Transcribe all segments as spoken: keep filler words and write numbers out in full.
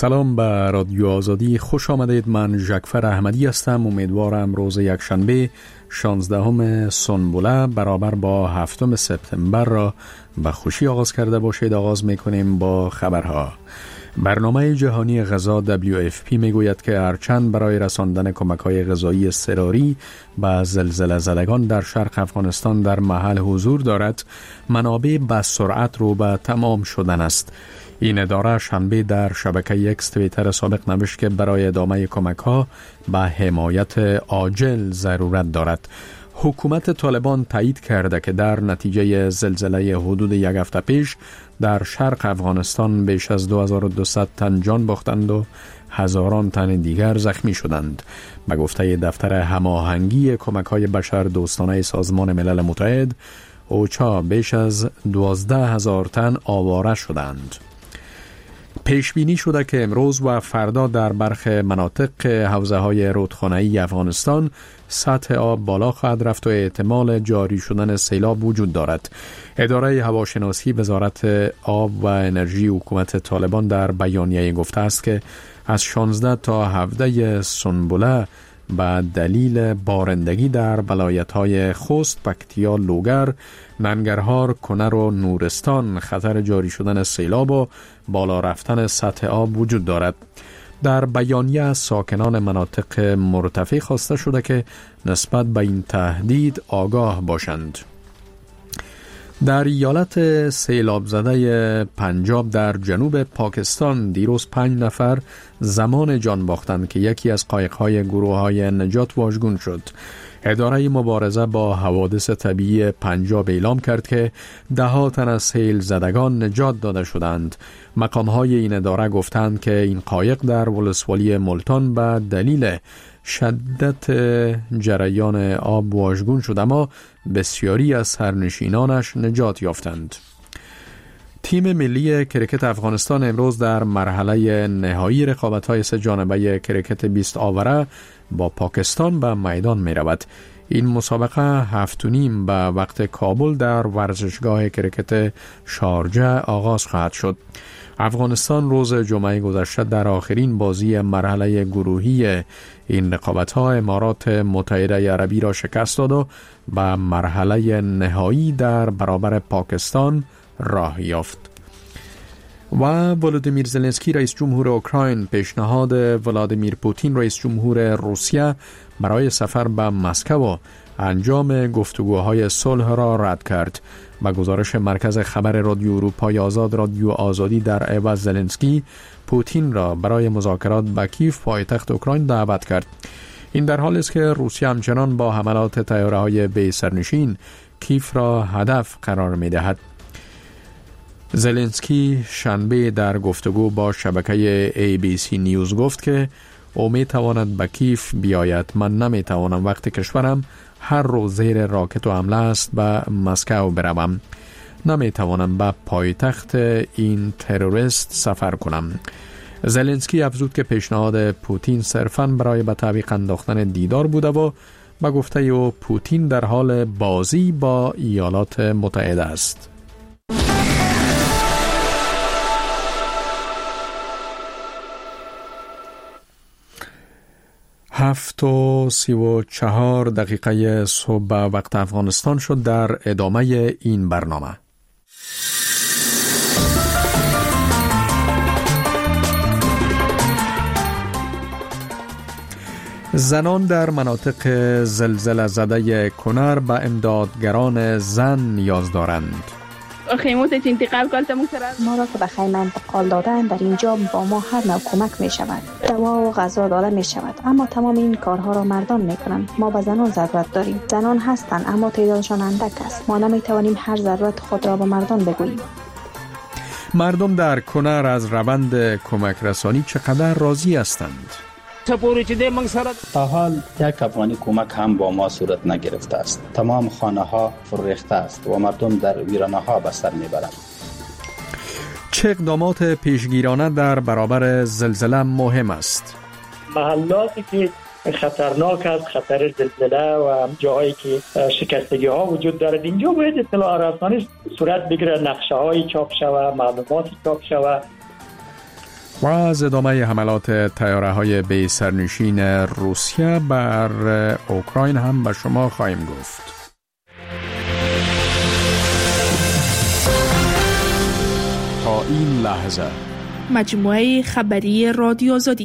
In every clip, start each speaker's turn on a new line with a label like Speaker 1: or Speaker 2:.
Speaker 1: سلام به رادیو آزادی، خوش آمدید. من ژکفر احمدی هستم. امیدوارم روز یکشنبه شانزدهم سنبله برابر با هفتم سپتامبر را به خوشی آغاز کرده باشید. آغاز میکنیم با خبرها. برنامه جهانی غذا دبلیو اف پی میگوید که هرچند برای رساندن کمک‌های غذایی اضطراری به زلزله زدگان در شرق افغانستان در محل حضور دارد، منابع به سرعت رو به تمام شدن است. این اداره شنبه در شبکه اکس توییتر سابق نوشت که برای ادامه کمک‌ها به حمایت عاجل ضرورت دارد. حکومت طالبان تایید کرده که در نتیجه زلزله حدود یک هفته پیش در شرق افغانستان بیش از دو هزار و دویست تن جان باختند و هزاران تن دیگر زخمی شدند. به گفته دفتر هماهنگی کمک‌های بشر دوستانه سازمان ملل متحد، اوچا بیش از دوازده هزار تن آواره شدند. پیش بینی شده که امروز و فردا در برخی مناطق حوزه‌های رودخانه‌ای افغانستان سطح آب بالا خواهد رفت و احتمال جاری شدن سیلاب وجود دارد. اداره هواشناسی وزارت آب و انرژی حکومت طالبان در بیانیه گفته است که از شانزده تا هفده سنبله به دلیل بارندگی در ولایت‌های خوست، پکتیا، لوگر، ننگرهار، کنر و نورستان خطر جاری شدن سیلاب و بالا رفتن سطح آب وجود دارد. در بیانیه از ساکنان مناطق مرتفع خواسته شده که نسبت به این تهدید آگاه باشند. در ایالت سیلاب زده پنجاب در جنوب پاکستان دیروز پنج نفر زمان جان باختند که یکی از قایق‌های گروه‌های نجات واژگون شد. اداره مبارزه با حوادث طبیعی پنجاب اعلام کرد که ده ها تن از سیل زدگان نجات داده شدند. مقام‌های این اداره گفتند که این قایق در ولسوالی ملتان به دلیل شدت جریان آب واژگون شد، اما بسیاری از سرنشینانش نجات یافتند. تیم ملی کرکت افغانستان امروز در مرحله نهایی رقابت‌های سه جانبه کرکت بیست آوره با پاکستان به میدان می رود. این مسابقه هفت و نیم به وقت کابل در ورزشگاه کرکت شارجه آغاز خواهد شد. افغانستان روز جمعه گذشته در آخرین بازی مرحله گروهی این رقابت‌ها امارات متحده عربی را شکست داد و به مرحله نهایی در برابر پاکستان راه یافت. و ولادیمیر زلنسکی رئیس جمهور اوکراین پیشنهاد ولادیمیر پوتین رئیس جمهور روسیه برای سفر به مسکو و انجام گفتگوهای صلح را رد کرد. با گزارش مرکز خبر رادیو اروپای آزاد، رادیو آزادی در عوض زلنسکی پوتین را برای مذاکرات به کیف پایتخت اوکراین دعوت کرد. این در حالی است که روسیه همچنان با حملات طیاره‌های بی سرنشین کیف را هدف قرار می‌دهد. زلنسکی شنبه در گفتگو با شبکه ای بی سی نیوز گفت که او می تواند به کیف بیاید. من نمی توانم وقتی کشورم هر روز زیر راکت و حمله است به مسکو بروم. نمی توانم به پایتخت این تروریست سفر کنم. زلنسکی افزود که پیشنهاد پوتین صرفاً برای به تعویق انداختن دیدار بوده و به گفته او پوتین در حال بازی با ایالات متحده است. هفت و سی و چهار دقیقه صبح وقت افغانستان شد. در ادامه این برنامه زنان در مناطق زلزله زده کنر به امدادگران زن نیاز دارند.
Speaker 2: خیموت انتقال کالت
Speaker 3: ما را که به خیمه انتقال دادن در اینجا با ما هر نوع کمک می شود. دوا و غذا داده می شود، اما تمام این کارها را مردان می کنند. ما به زنان ضرورت داریم. زنان هستند اما تعدادشان اندک است. ما نمی توانیم هر ضرورت خود را به مردان بگوییم.
Speaker 1: مردم در کنر از روند کمک رسانی چقدر راضی هستند؟
Speaker 4: تا حال یک افغانی کمک هم با ما صورت نگرفته است. تمام خانه ها فرریخته است و مردم در ویرانه ها به سر میبرند.
Speaker 1: چه اقدامات پیشگیرانه در برابر زلزله مهم است؟
Speaker 5: محلاتی که خطرناک است، خطر زلزله و جاهایی که شکستگی ها وجود دارد، اینجا باید اطلاع رسانی صورت بگیرد، نقشه های چاپ شود، معلومات چاپ شود.
Speaker 1: و از ادامه حملات طیاره‌های بی سرنشین روسیه بر اوکراین هم به شما خواهیم گفت. تا این لحظه
Speaker 6: مجموعه خبری رادیو آزادی.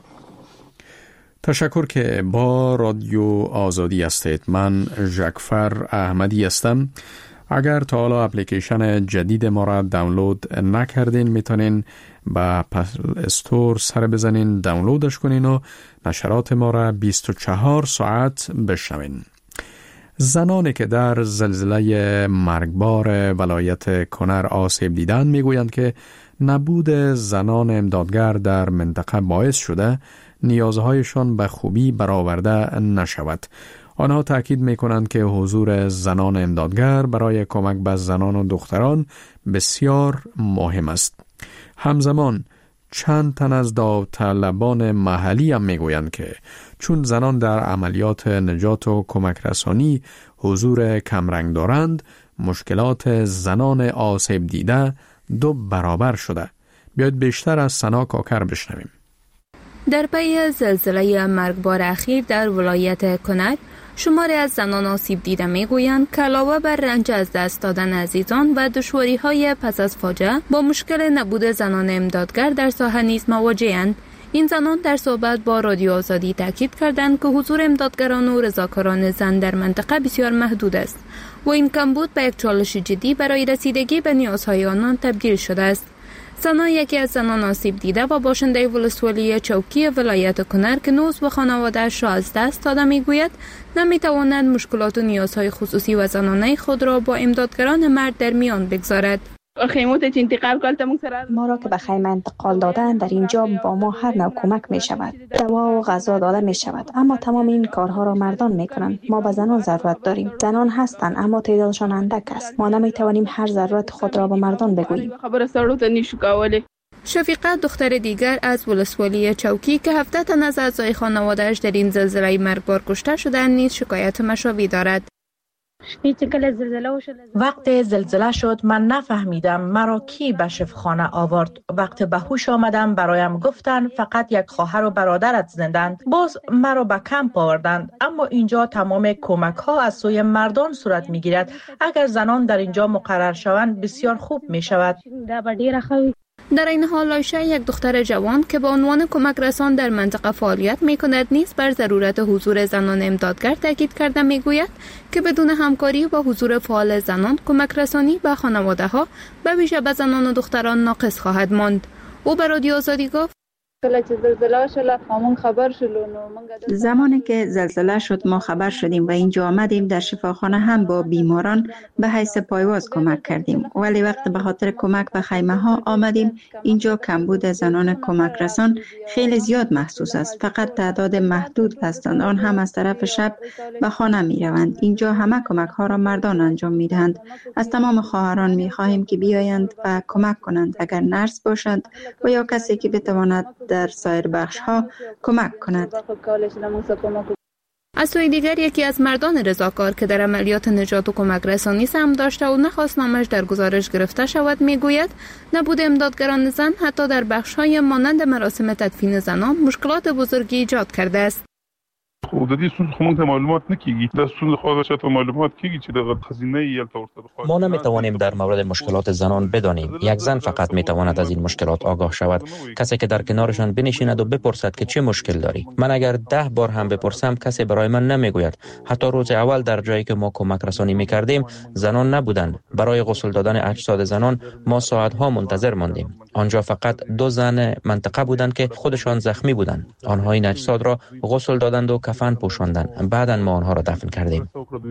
Speaker 1: تشکر که با رادیو آزادی هستید. من ژکفر احمدی هستم. اگر تا حالا اپلیکیشن جدید ما را دانلود نکردین میتونین با پل استور سر بزنین، دانلودش کنین و نشرات ما را بیست و چهار ساعت بشنوین. زنانی که در زلزله مرگبار ولایت کنر آسیب دیدند میگویند که نبود زنان امدادگر در منطقه باعث شده نیازهایشان به خوبی برآورده نشود. آنها تاکید میکنند که حضور زنان امدادگر برای کمک به زنان و دختران بسیار مهم است. همزمان چند تن از داوطلبان محلی هم میگویند که چون زنان در عملیات نجات و کمک رسانی حضور کمرنگ دارند، مشکلات زنان آسیب دیده دو برابر شده. بیاید بیشتر از سنا کاکر بشنویم.
Speaker 7: در پی زلزله مرگبار اخیر در ولایت کنر، شماری از زنان آسیب دیده میگویند که علاوه بر رنج از دست دادن عزیزان و دشواری‌های پس از فاجعه، با مشکل نبود زنان امدادگر در ساحه نیز مواجه‌اند. این زنان در صحبت با رادیو آزادی تاکید کردند که حضور امدادگران و رضاکاران زن در منطقه بسیار محدود است و این کمبود به یک چالش جدی برای رسیدگی به نیازهای آنان تبدیل شده است. سنا یکی از زنان آسیب دیده و باشنده ولسوالی چوکی ولایت کنر که نوز و خانواده‌اش را از دست داده میگوید نمیتواند مشکلات و نیازهای خصوصی و زنانه خود را با امدادگران مرد در میان بگذارد.
Speaker 3: ما را که به خیمه انتقال دادن در اینجا با ما هر نوع کمک می شود. دوا و غذا داده می شود، اما تمام این کارها را مردان می کنند. ما به زنان ضرورت داریم. زنان هستند اما تعدادشان اندک است. ما نمی توانیم هر ضرورت خود را به مردان بگوییم.
Speaker 7: شفیقه دختر دیگر از ولسوالی چوکی که هفده تن از اعضای خانواده‌اش در این زلزله مرگبار کشته شدند نیز شکایت مشابه دارد.
Speaker 8: وقت زلزله شد من نفهمیدم مرا کی به شفاخانه آورد. وقت به هوش آمدم برایم گفتن فقط یک خواهر و برادرت زندند. باز مرا به کمپ آوردند، اما اینجا تمام کمک ها از سوی مردان صورت می گیرد. اگر زنان در اینجا مقرر شوند بسیار خوب می شود.
Speaker 7: در این حال آیشه، یک دختر جوان که به عنوان کمک رسان در منطقه فعالیت می کند نیز بر ضرورت حضور زنان امدادگر تاکید کرده می گوید که بدون همکاری و حضور فعال زنان کمک رسانی به خانواده ها به ویژه به زنان و دختران ناقص خواهد ماند. او به رادیو آزادی گفت
Speaker 9: زمانی که زلزله شد ما خبر شدیم و اینجا آمدیم. در شفاخانه هم با بیماران به حیث پایواز کمک کردیم، ولی وقت به خاطر کمک به خیمه ها آمدیم اینجا کمبود زنان کمک رسان خیلی زیاد محسوس است. فقط تعداد محدود هستند، آن هم از طرف شب به خانه می روند. اینجا همه کمک ها را مردان انجام می دهند. از تمام خواهران می خواهیم که بیایند و کمک کنند، اگر نرس باشند و یا کسی که بتواند در سایر بخش ها کمک کند.
Speaker 7: از سوی دیگر یکی از مردان رضاکار که در عملیات نجات و کمک رسانی سهم داشته و نخواست نامش در گزارش گرفته شود میگوید نبود امدادگران زن حتی در بخش های مانند مراسم تدفین زنان مشکلات بزرگی ایجاد کرده است.
Speaker 10: ما نمیتوانیم در مورد مشکلات زنان بدانیم. یک زن فقط میتواند از این مشکلات آگاه شود. کسی که در کنارشان بنشیند و بپرسد که چه مشکل داری. من اگر ده بار هم بپرسم کسی برای من نمیگوید. حتی روز اول در جایی که ما کمک رسانی میکردیم زنان نبودند. برای غسل دادن اجساد زنان ما ساعتها منتظر ماندیم. آنجا فقط دو زن منطقه بودند که خودشان زخمی بودند. آنها این اجساد را غسل دادند و کفن پوشاندند. بعداً ما آنها را دفن کردیم.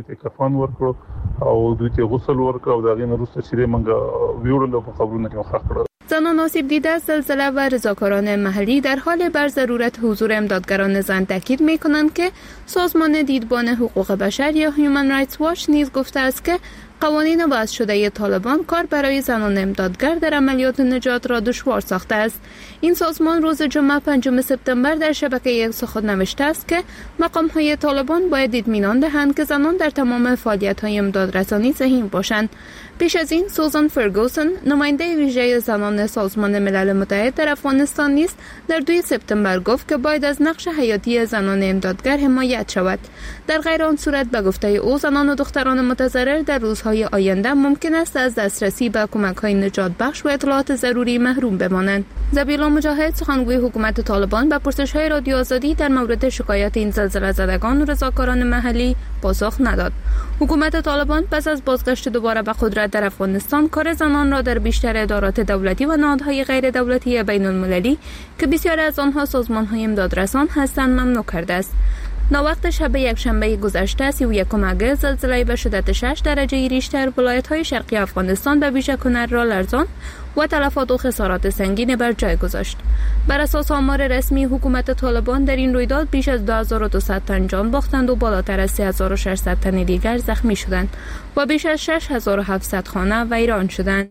Speaker 7: زنان آسیب دیده از زلزله و رضاکاران محلی در حال بر ضرورت حضور امدادگران زن تاکید می‌کنند که سازمان دیدبان حقوق بشر یا هیومن رایتس واچ نیز گفته است که قوانین وضع شده طالبان کار برای زنان امدادگر در عملیات نجات را دشوار ساخته است. این سازمان روز جمعه پنجم سپتامبر در شبکه اکس خود نوشته است که مقام‌های طالبان باید اطمینان دهند که زنان در تمام فعالیت‌های امدادرسانی سهیم باشند. پیش از این سوزان فرگوسن نماینده ویژه زنان سازمان ملل متحد در افغانستان نیز در دوی سپتامبر گفت که باید از نقش حیاتی زنان امدادگر حمایت شود. در غیر آن صورت به گفته او زنان و دختران متضرر در روزهای آینده ممکن است از دسترسی به کمک‌های نجات بخش و اطلاعات ضروری محروم بمانند. زبیلا مجاهد سخنگوی حکومت طالبان به پرسش‌های رادیو آزادی در مورد شکایات این زلزله زدگان و رضاکاران محلی پاسخ نداد. حکومت طالبان پس از بازگشت دوباره به قدرت در افغانستان کار زنان را در بیشتر ادارات دولتی و نهادهای غیر دولتی بین المللی که بسیار از آنها سازمان‌های امدادرسان هستند ممنوع کرده است. ناوقت شب یکشنبه گذشته سی و یکم اگست زلزله به شدت شش درجه ریشتر ولایت‌های شرقی افغانستان به ویژه کنر را لرزاند و تلفات و خسارات سنگین بر جای گذاشت. بر اساس آمار رسمی حکومت طالبان در این رویداد بیش از دو هزار و دویست تن جان باختند و بالاتر از سه هزار و ششصد تن دیگر زخمی شدند و بیش از شش هزار و هفتصد خانه ویران شدند.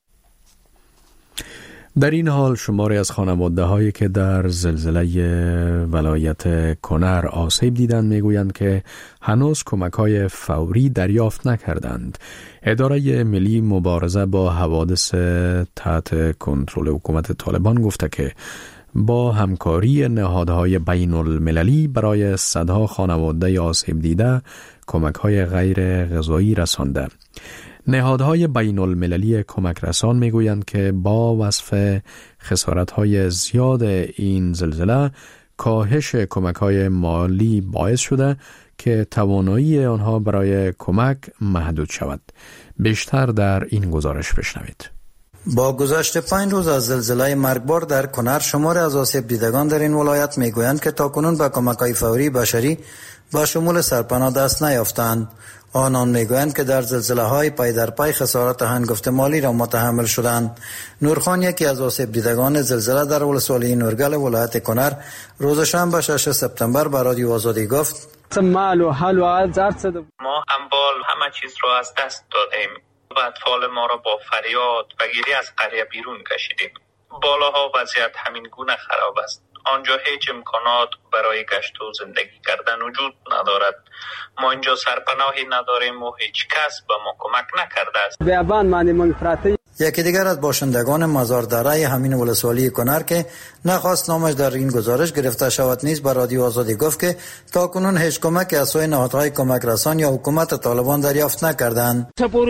Speaker 1: در این حال شماری از خانواده هایی که در زلزله ولایت کنر آسیب دیدند میگویند که هنوز کمک های فوری دریافت نکردند. اداره ملی مبارزه با حوادث تحت کنترل حکومت طالبان گفته که با همکاری نهادهای بین المللی برای صدها خانواده آسیب دیده کمک های غیر غذایی رسانده. نهادهای بین المللی کمک رسان میگویند که با وصف خسارت‌های زیاد این زلزله کاهش کمک‌های مالی باعث شده که توانایی آنها برای کمک محدود شود. بیشتر در این گزارش بشنوید.
Speaker 11: با گذشت پنج روز از زلزله مرگبار در کنر شماری از آسیب دیدگان در این ولایت میگویند که تاکنون به کمک‌های فوری بشری با شمول سرپناه دست نیافتند. آنان میگویند که در زلزله های پای در پای خسارات هنگفت مالی را متحمل شدند. نورخان یکی از آسیب دیدگان زلزله در ولسوالی نورگل ولایت کنر روز شنبه شش سپتامبر به رادیو آزادی گفت
Speaker 12: مال و حال و
Speaker 13: ما اموال همه چیز را از دست دادیم و اطفال ما را با فریاد و گریه از قریه بیرون کشیدیم. بالاها وضعیت همین گونه خراب است. آنجا هیچ امکانات برای گشت و زندگی کردن وجود ندارد. ما اینجا سرپناهی نداریم و هیچ کس به ما کمک نکرده است.
Speaker 11: یکی دیگر از باشندگان مزار دره همین ولسوالی کنر که نخواست نامش در این گزارش گرفته شود نیز به رادیو آزادی گفت که تاکنون هیچ کمک از سوی نهادهای کمک رسان یا حکومت طالبان دریافت نکردند.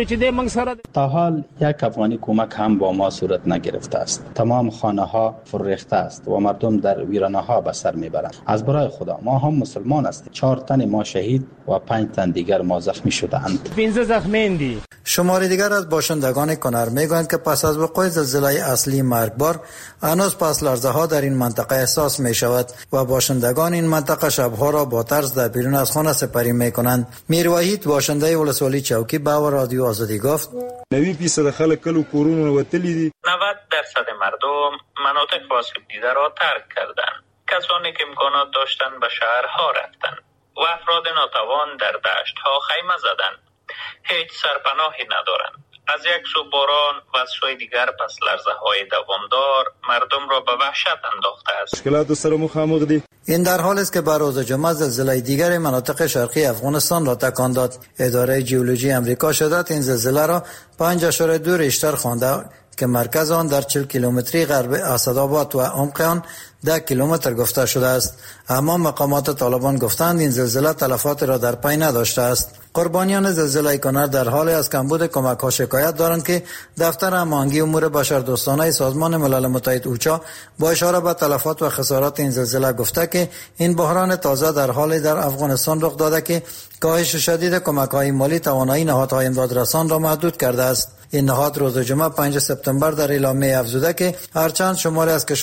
Speaker 4: تا حال یک افغانی کمک هم با ما صورت نگرفته است. تمام خانه ها فرریخته است و مردم در ویرانه ها به سر میبرند. از برای خدا ما هم مسلمان هستیم. چهار تن ما شهید و پنج تن دیگر ما زخمی شدند.
Speaker 12: پنځه زخمی.
Speaker 11: شماری دیگر از باشندگان کنر میگویند که پس از وقوع زلزله اصلی مرگبار هنوز پس لرزه ها در این منطقه احساس می شود و باشندگان این منطقه شبها را با ترس در بیرون از خانه سپری می کنند. میر وحید باشنده ولسوالی چوکی به رادیو آزادی گفت
Speaker 14: نود درصد خلک کلو کورونو وتلی دي.
Speaker 13: نود درصد مردم مناطق آسیب دیده را ترک کردند. کسانی که امکانات داشتند به شهرها رفتند و افراد ناتوان در دشت‌ها خیمه زدند. هیچ سرپناهی ندارند. از یک سو باران و از سوی دیگر پس لرزه‌های دوامدار مردم را به وحشت انداخته است.
Speaker 14: مشکلات سره مخامخ دي.
Speaker 11: این در حالی است که بر روز جمعه زلزله دیگر مناطق شرقی افغانستان را تکان داد. اداره ژئولوژی آمریکا شدت این زلزله را پنج اشاره دو ریشتر خوانده که مرکز آن در چهل کیلومتری غرب اسدآباد و عمق آن ده کیلومتر گفته شده است. اما مقامات طالبان گفتند این زلزله تلفات را در پی نداشته است. قربانیان زلزله کنر در حال از کمبود کمک ها شکایت دارند که دفتر هماهنگی امور بشردوستانه سازمان ملل متحد اوچا با اشاره به تلفات و خسارات این زلزله گفته که این بحران تازه در حال در افغانستان رخ داده که کاهش شدید کمک های مالی توانایی نهادهای امدادرسان را محدود کرده است. این نهاد روز جمعه پنج سپتامبر در اعلامیه افزوده که هرچند شماری از کشورها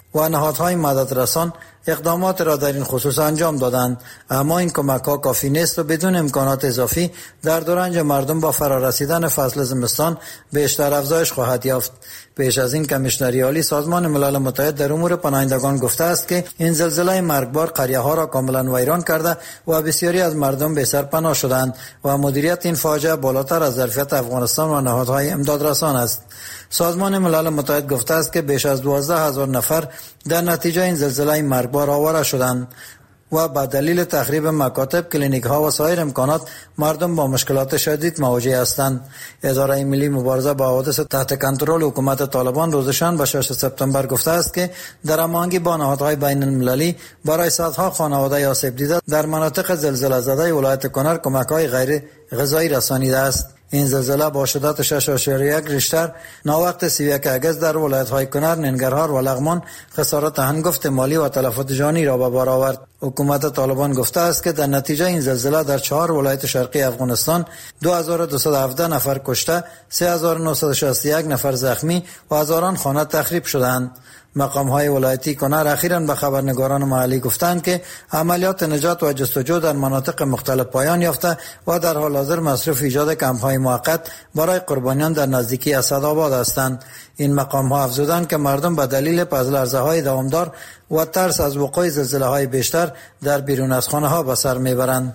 Speaker 11: و نهادهای مددرسان اقدامات را در این خصوص انجام دادند، اما این کمک ها کافی نیست و بدون امکانات اضافی در دورنج مردم با فرارسیدن فصل زمستان بیشتر افزایش خواهد یافت. پیش از این کمیشنری عالی سازمان ملل متحد در امور پناهندگان گفته است که این زلزله مرگبار قریه ها را کاملا ویران کرده و بسیاری از مردم به سر پناه شدند و مدیریت این فاجعه بالاتر از ظرفیت افغانستان و نهادهای امدادرسان است. سازمان ملل متحد گفته است که بیش از دوازده هزار نفر در نتیجه این زلزله مرگبار آواره شدند و به دلیل تخریب مکاتب، کلینیک ها و سایر امکانات مردم با مشکلات شدید مواجه هستند. اداره ملی مبارزه با حوادث تحت کنترل حکومت طالبان روز شنبه ششم سپتامبر گفته است که در هماهنگی با نهادهای بین المللی برای صدها خانواده آسیب دیده در مناطق زلزله زده ولایت کنر کمک‌های غیر غذایی رسانیده است. این زلزله با شدت شش اشاریه یک ریشتر ناوقت سی و یک اگست در ولایت‌های کنر، ننگرهار و لغمان خسارات هنگفت مالی و تلفات جانی را به بار آورد. حکومت طالبان گفته است که در نتیجه این زلزله در چهار ولایت شرقی افغانستان دو هزار و دویست و هفده نفر کشته، سه هزار و نهصد و شصت و یک نفر زخمی و هزاران خانه تخریب شدند. مقام‌های ولایتی کنر اخیراً به خبرنگاران محلی گفتند که عملیات نجات و جستجو در مناطق مختلف پایان یافته و در حال حاضر مصروف ایجاد کمپ‌های موقت برای قربانیان در نزدیکی اسدآباد هستند. این مقام‌ها افزودند که مردم به دلیل پس‌لرزه‌های دوامدار و ترس از وقوع زلزله‌های بیشتر در بیرون از خانه‌ها به سر می‌برند.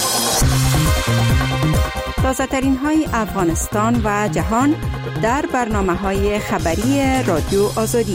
Speaker 15: تازه‌ترین های افغانستان و جهان در برنامه‌های خبری رادیو آزادی.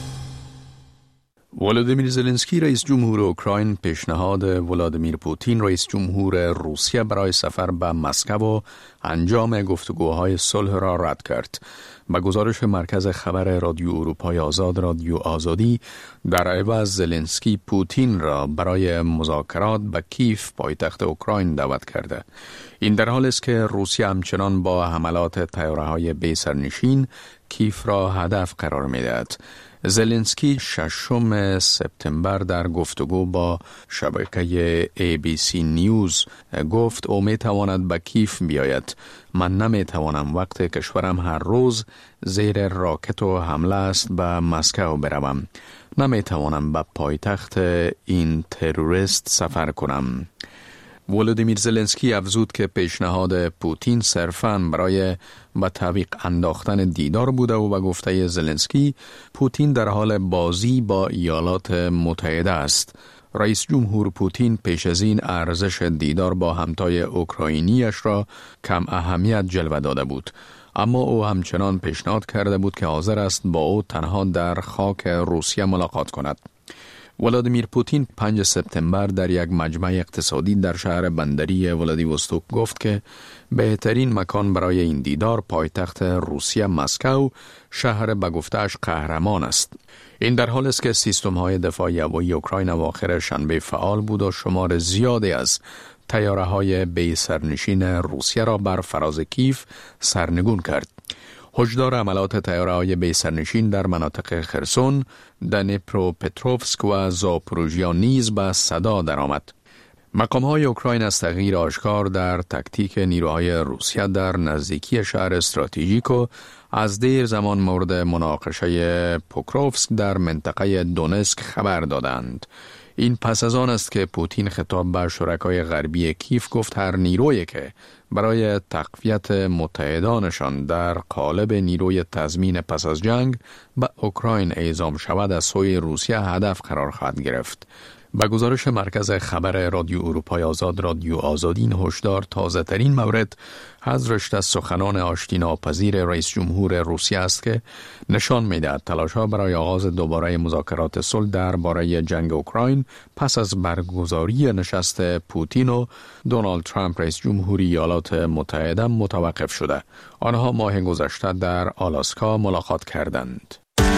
Speaker 1: ولادیمیر زلنسکی رئیس جمهور اوکراین پیشنهاد ولادیمیر پوتین رئیس جمهور روسیه برای سفر به مسکو و انجام گفتگوهای صلح را رد کرد. با گزارش مرکز خبر رادیو اروپای آزاد رادیو آزادی، در عوض زلنسکی پوتین را برای مذاکرات به کیف پایتخت اوکراین دعوت کرده. این در حالی است که روسیه همچنان با حملات طیاره‌های بی سرنشین کیف را هدف قرار می‌دهد. زلنسکی ششم سپتامبر در گفتگو با شبکه ای بی سی نیوز گفت او می تواند به کیف بیاید. من نمی توانم وقت کشورم هر روز زیر راکت و حمله است به مسکو بروم. نمی توانم به پایتخت این تروریست سفر کنم. ولادیمیر زلنسکی افزود که پیشنهاد پوتین صرفاً برای به تعویق انداختن دیدار بوده و به گفته زلنسکی پوتین در حال بازی با ایالات متحده است. رئیس جمهور پوتین پیش از این ارزش دیدار با همتای اوکراینیش را کم اهمیت جلوه داده بود، اما او همچنان پیشنهاد کرده بود که حاضر است با او تنها در خاک روسیه ملاقات کند. ولادیمیر پوتین پنجم سپتامبر در یک مجمع اقتصادی در شهر بندری ولادیوستوک گفت که بهترین مکان برای این دیدار پایتخت روسیه مسکو، شهر به گفته‌اش قهرمان است. این در حالی است که سیستم‌های دفاعی هوایی اوکراین اواخر شنبه فعال بود و شمار زیادی از طیاره‌های بی سرنشین روسیه را بر فراز کیف سرنگون کرد. هشدار عملات طیاره‌های بی سرنشین در مناطق خرسون، دنیپروپتروفسک و زاپوروژیا نیز به صدا درآمد. مقام‌های اوکراین از تغییر آشکار در تاکتیک نیروهای روسیه در نزدیکی شهر استراتژیک و از دیر زمان مورد مناقشه پوکروفسک در منطقه دونسک خبر دادند. این پس از آن است که پوتین خطاب به شرکای غربی کیف گفت هر نیرویی که برای تقویت متحدانشان در قالب نیروی تضمین پس از جنگ به اوکراین اعزام شود از سوی روسیه هدف قرار خواهد گرفت. با گزارش مرکز خبر رادیو اروپای آزاد رادیو آزادی، این هشدار تازه ترین مورد از رشته سخنان آشتی ناپذیر رئیس جمهور روسیه است که نشان می‌دهد تلاش‌ها برای آغاز دوباره مذاکرات صلح درباره جنگ اوکراین پس از برگزاری نشست پوتین و دونالد ترامپ رئیس جمهوری ایالات متحده متوقف شده. آنها ماه گذشته در آلاسکا ملاقات کردند.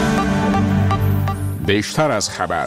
Speaker 1: بیشتر از خبر.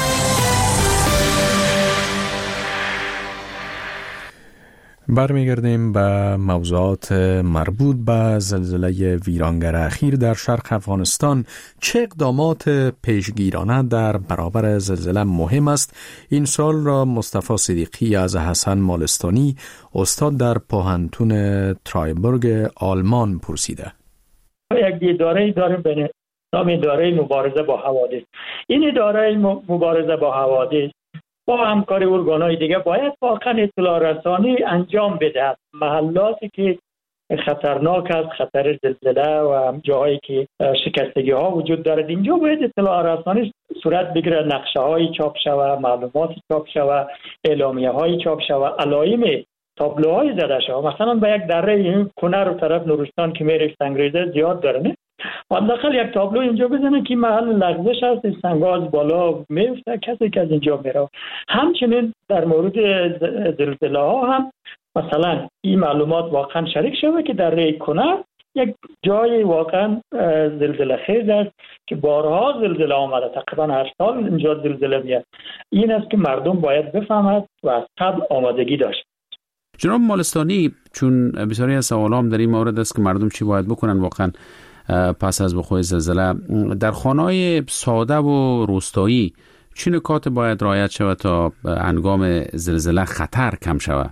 Speaker 1: برمیگردیم به موضوعات مربوط به زلزله ویرانگر اخیر در شرق افغانستان. چه اقدامات پیشگیرانه در برابر زلزله مهم است؟ این سوال را مصطفی صدیقی از حسن مالستانی، استاد در پوهنتون ترایبورگ آلمان پرسیده.
Speaker 5: یک دیداری داریم بین نام اداره مبارزه با حوادث. این اداره مبارزه با حوادث با همکاری ارگان‌های دیگه باید واقعا اطلاع رسانی انجام بده. محلاتی که خطرناک است، خطر زلزله و جاهایی که شکستگی ها وجود دارد، اینجا باید اطلاع رسانی صورت بگیره، نقشه های چاپ شود، معلومات چاپ شود، اعلامیه های چاپ شود، علائم تابلوهای زده شود. مثلا به یک دره این کنر و طرف نورستان که میره سنگریزه زیاد داره، نه حداقل یک تابلو اینجا بزنه که محل لغزش هست، سنگ‌ها از بالا میفته، کسی که از اینجا میره. همچنین در مورد زلزله ها هم مثلا این معلومات واقعا شریک شده که در ری کنر یک جای واقعا زلزله خیز است که بارها زلزله آمده، تقریبا هر سال اینجا زلزله میاد. این است که مردم باید بفهمد و از قبل آمادگی داشت.
Speaker 1: جناب مالستانی، چون بسیاری از سوالام در این مورد است که مردم چی باید بکنن واقعا پس از وقوع زلزله، در خانه‌های ساده و روستایی چه نکات باید رعایت شود تا هنگام زلزله خطر کم شود؟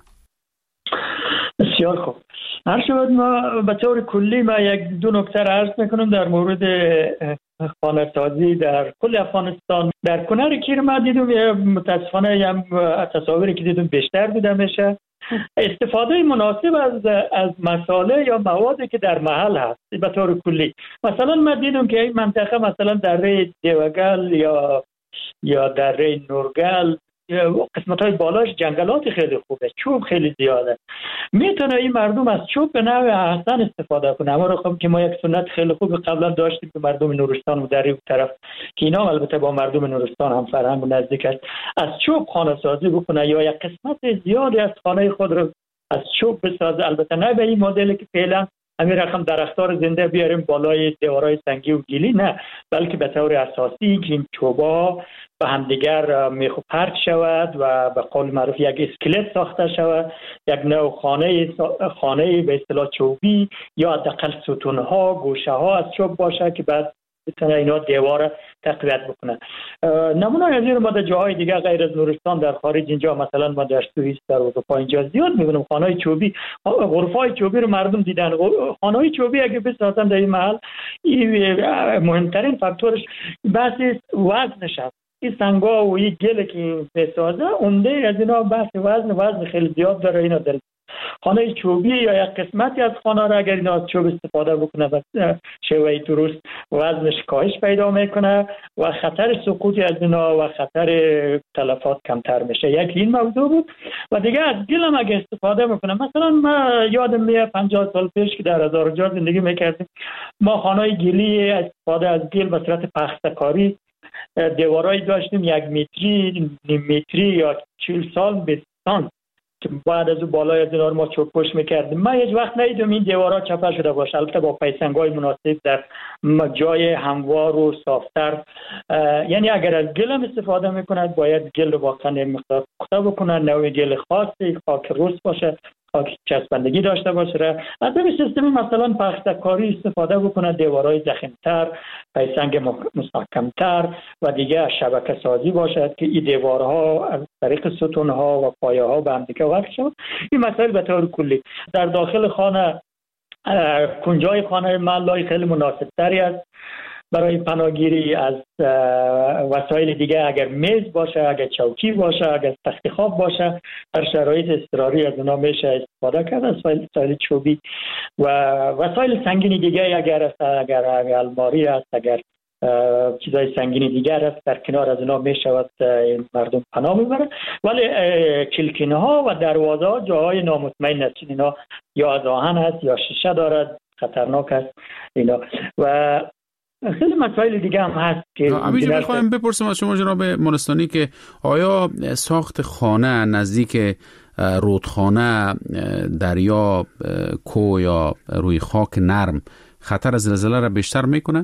Speaker 5: بسیار خوب. هر شود ما به طور کلی ما یک دو نکته عرض میکنم در مورد خانه سازی در کل افغانستان. در کنر کیر ما دیدم متاسفانه هم تصاویری که دیدم بیشتر دیده میشه. استفاده مناسب از از مساله یا موادی که در محل هست به طور کلی. مثلا ما دیدم که این منطقه مثلا دره دیوگل یا یا دره نورگل قسمت های بالاش جنگلات خیلی خوبه، چوب خیلی زیاده، میتونه این مردم از چوب به نوع احسن استفاده کنه. اما رقم که ما یک سنت خیلی خوب قبلا داشتیم که مردم نورستان و در این طرف که اینا البته با مردم نورستان هم فرهنگ و نزدیک است، از چوب خانه سازی بکنه یا یک قسمت زیادی از خانه خود رو از چوب بسازه. البته نه به این مدلی که فعلا همین رقم درختار زنده بیاریم بالای دیوارهای سنگی و گیلی، نه، بلکه به طور اساسی که این چوبا به همدیگر میخو پرت شود و به قول معروف یک اسکلت ساخته شود، یک نوع خانه خانه به اصطلاح چوبی یا حداقل ستونها گوشه ها از چوب باشه که بعد بتونه اینا دیوار تقویت بکنه. نمونه از این ما در جاهای دیگه غیر از نورستان در خارج اینجا مثلا ما در سوئیس در اروپا اینجا زیاد میبینیم خانه‌های چوبی، غرفه‌های چوبی رو مردم دیدن. خانه‌های چوبی اگه بسازن در این محل، مهمترین فاکتورش بحث وزنش است. این سنگا و این گل که بسازه عمده از اینا بحث وزن وزن خیلی زیاد داره. اینا در خانه چوبی یا یک قسمتی از خانه را اگر اینا از چوب استفاده بکنه و شیوه درست، وزنش کاهش پیدا میکنه و خطر سقوط از اینا و خطر تلفات کمتر میشه. یک این موضوع بود. و دیگه از گل هم اگر استفاده میکنه، مثلا ما یادم میاد پنجاه سال پیش که در هزارجان زندگی میکردیم، ما خانه گلی استفاده از گل به صورت پخته‌کاری دیوارایی داشتیم یک متری، نیم متری یا چهل سال بستان که بعد از اون بالای از اینا ما چوب پوش میکردیم. من هیچ وقت ندیدم این دیوارها چپه شده باشه، البته با پیسنگای مناسب در جای هموار و صافتر. یعنی اگر از گل هم استفاده میکنند باید گل واقعا مقدار پخته بکنن، نوع گل خاصی، خاک رس باشه، خاک چسبندگی داشته باشه. از این سیستم مثلا پخته‌کاری استفاده بکنه، دیوارهای ضخیم‌تر، پیسنگ مستحکم‌تر و دیگه شبکه سازی باشد که این دیوارها از طریق ستونها و پایه‌ها به هم دیگه وصل شود. این مسائل به طور کلی در داخل خانه، کنجای خانه محلای خیلی مناسب تری است برای پناهگیری از وسایل دیگه. اگر میز باشه، اگر چوکی باشه، اگر تخت خواب باشه، در شرایط اضطراری از اونا میشه استفاده کرد، از وسایل چوبی. و وسایل سنگینی دیگه اگر است، اگر الماری است، اگر چیزای سنگینی دیگر است، در کنار از اونا میشود مردم پناه میبرن. ولی کلکینه ها و دروازه ها جاهای نامطمئن است، اینا یا از آهن است یا شیشه دارد، خطرناک است اینا. و خیلی مسائل دیگه هم هست که
Speaker 1: همینجا میخوایم بپرسم از شما جناب مالستانی که آیا ساخت خانه نزدیک رودخانه، دریا، کوه یا روی خاک نرم خطر زلزله را بیشتر میکنه؟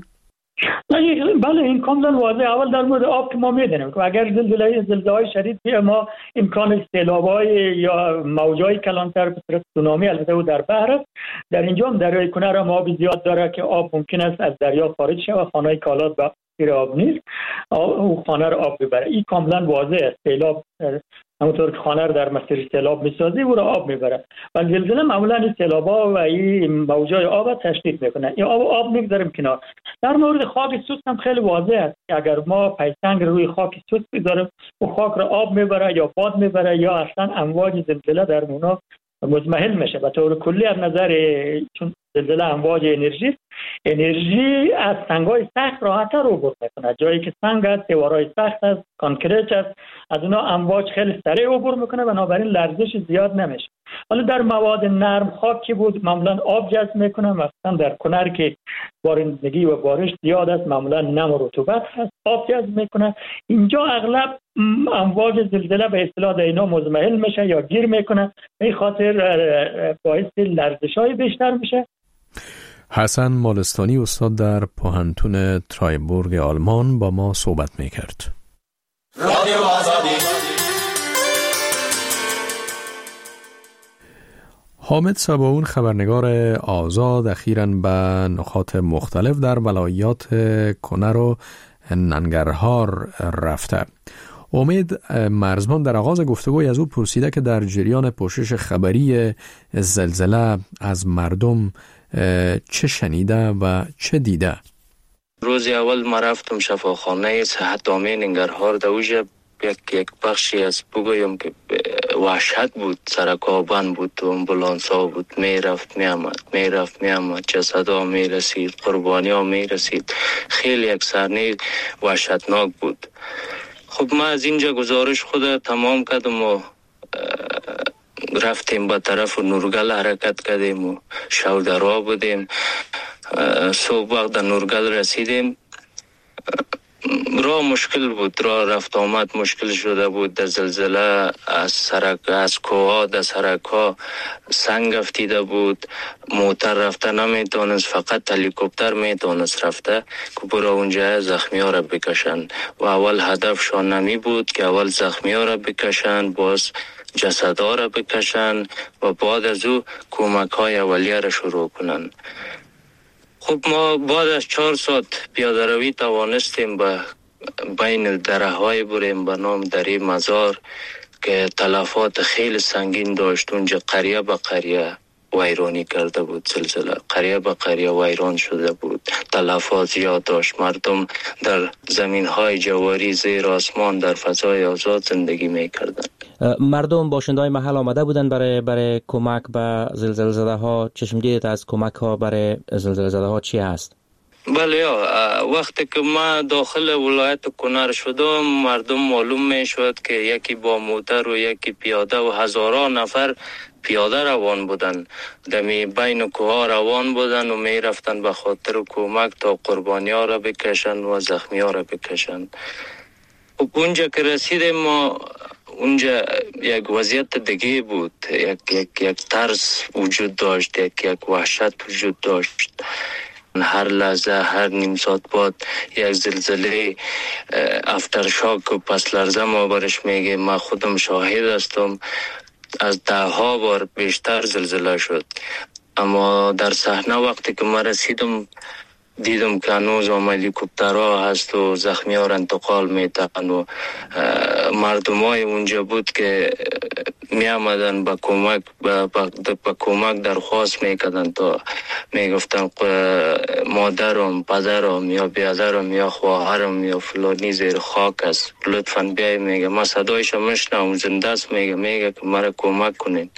Speaker 5: بله این کاملا واضحه. اول در مورد آب که ما میدونیم که اگر زلزله زلزله‌های شدید بیاد، ما امکان سیلاب‌های یا موج‌های کلانتر به صورت سونامی البته او در بحر است. در اینجا هم دریای کنر هم آب زیاد داره که آب ممکن است از دریا خارج شه و خانه‌های کالات دستگیر آب نیست، او خانه رو آب ببره. این کاملا واضح است. سیلاب همونطور که خانه رو در مسیر سیلاب میسازی او رو آب میبره و زلزله معمولا این سیلابا و این موجای آب تشدید میکنه. این آب آب میگذاریم کنار. در مورد خاک سوست هم خیلی واضح است. اگر ما پیسنگ روی خاک سوست بذاریم او خاک رو آب میبره یا باد میبره یا اصلا امواج زلزله در اونا مزمحل میشه. به طور کلی از نظر چون زلزله امواج انرژی انرژی از سنگ‌های سخت راحت‌تر عبور میکنه. جایی که سنگ است، دیوارهای سخت است، کانکریت است، از اونا امواج خیلی سریع عبور میکنه، بنابراین لرزش زیاد نمیشه. حالا در مواد نرم خاکی بود معمولا آب جذب میکنه، مثلا در کنر که بارندگی و بارش زیاد است معمولا نم و رطوبت هست، آب جذب میکنه. اینجا اغلب امواج زلزله به اصطلاح در اینا مزمحل میشه یا گیر میکنه، این خاطر باعث لرزش‌های بیشتر میشه.
Speaker 1: حسن مالستانی استاد در پوهنتون ترایبورگ آلمان با ما صحبت میکرد. رادیو آزادی. حامد صباحون خبرنگار آزاد اخیراً به نقاط مختلف در ولایات کنر و ننگرهار رفته. امید مرزبان در آغاز گفتگوی از او پرسیده که در جریان پوشش خبری زلزله از مردم چه شنیده و چه دیده؟
Speaker 16: روز اول ما رفتم شفاخانه صحت عامه ننگرهار. دوجه یک یک بخشی از بگویم که وحشت بود، سرکا بند بود، امبولانس ها بود، می رفت می آمد می رفت می آمد، جسد ها می رسید، قربانی ها می رسید. خیلی یک صحنه وحشتناک بود. خب ما از اینجا گزارش خود تمام کردم و رفتیم به طرف نورگل حرکت کردیم و شودرا بودیم. صبح وقت در نورگل رسیدیم. راه مشکل بود، راه رفت آمد مشکل شده بود. در زلزله از سرک از کوها در سرک ها سنگ افتیده بود، موتر رفته نمیتونست، فقط هلیکوپتر میتونست رفته که برای اونجا زخمی ها را بکشن و اول هدفشان نمی بود که اول زخمی ها را بکشن، باز جسد ها را بکشن و بعد از او کمک های اولیه را شروع کنن. خب ما بعد از چهار ساعت پیاده روی توانستیم به بین دره های بریم به نام دره مزار که تلفات خیلی سنگین داشت. اونجا قریه به قریه ویرانی کرده بود زلزله، قریه به قریه ویران شده بود، تلفات زیاد داشت. مردم در زمین های جواری زیر آسمان در فضای آزاد زندگی می کردن.
Speaker 10: مردم باشنده های محل آمده بودن برای برای کمک به زلزله زده ها. چشم دیدت از کمک ها برای زلزله زده ها چی هست؟
Speaker 16: بله، وقتی که ما داخل ولایت کنر شدم مردم معلوم می شد که یکی با موتر و یکی پیاده و هزاران نفر پیاده روان بودن، دمی بین کوها روان بودن و می رفتن به خاطر کمک تا قربانی ها را بکشن و زخمی ها را بکشن. و اونجا که رسیدیم ما اونجا یک وضعیت دیگه بود، یک یک یک ترس وجود داشت، یک یک وحشت وجود داشت. هر لحظه هر نیم ساعت بعد یک زلزله افترشاک و پس لرزه ما برش میگه. ما خودم شاهد هستم، از ده ها بار بیشتر زلزله شد. اما در صحنه وقتی که ما رسیدم دیدم که هنوز هلیکوپترها هست و زخمی ها را انتقال میتن و مردم های اونجا بود که می آمدن با کمک با, با, با کمک درخواست میکردن تا میگفتن مادرم، پدرم یا بیادرم یا خواهرم یا فلانی زیر خاک است، لطفاً بیای. میگه ما صدایش مشنوم، زنده است. میگه میگه که مرا کمک کنین،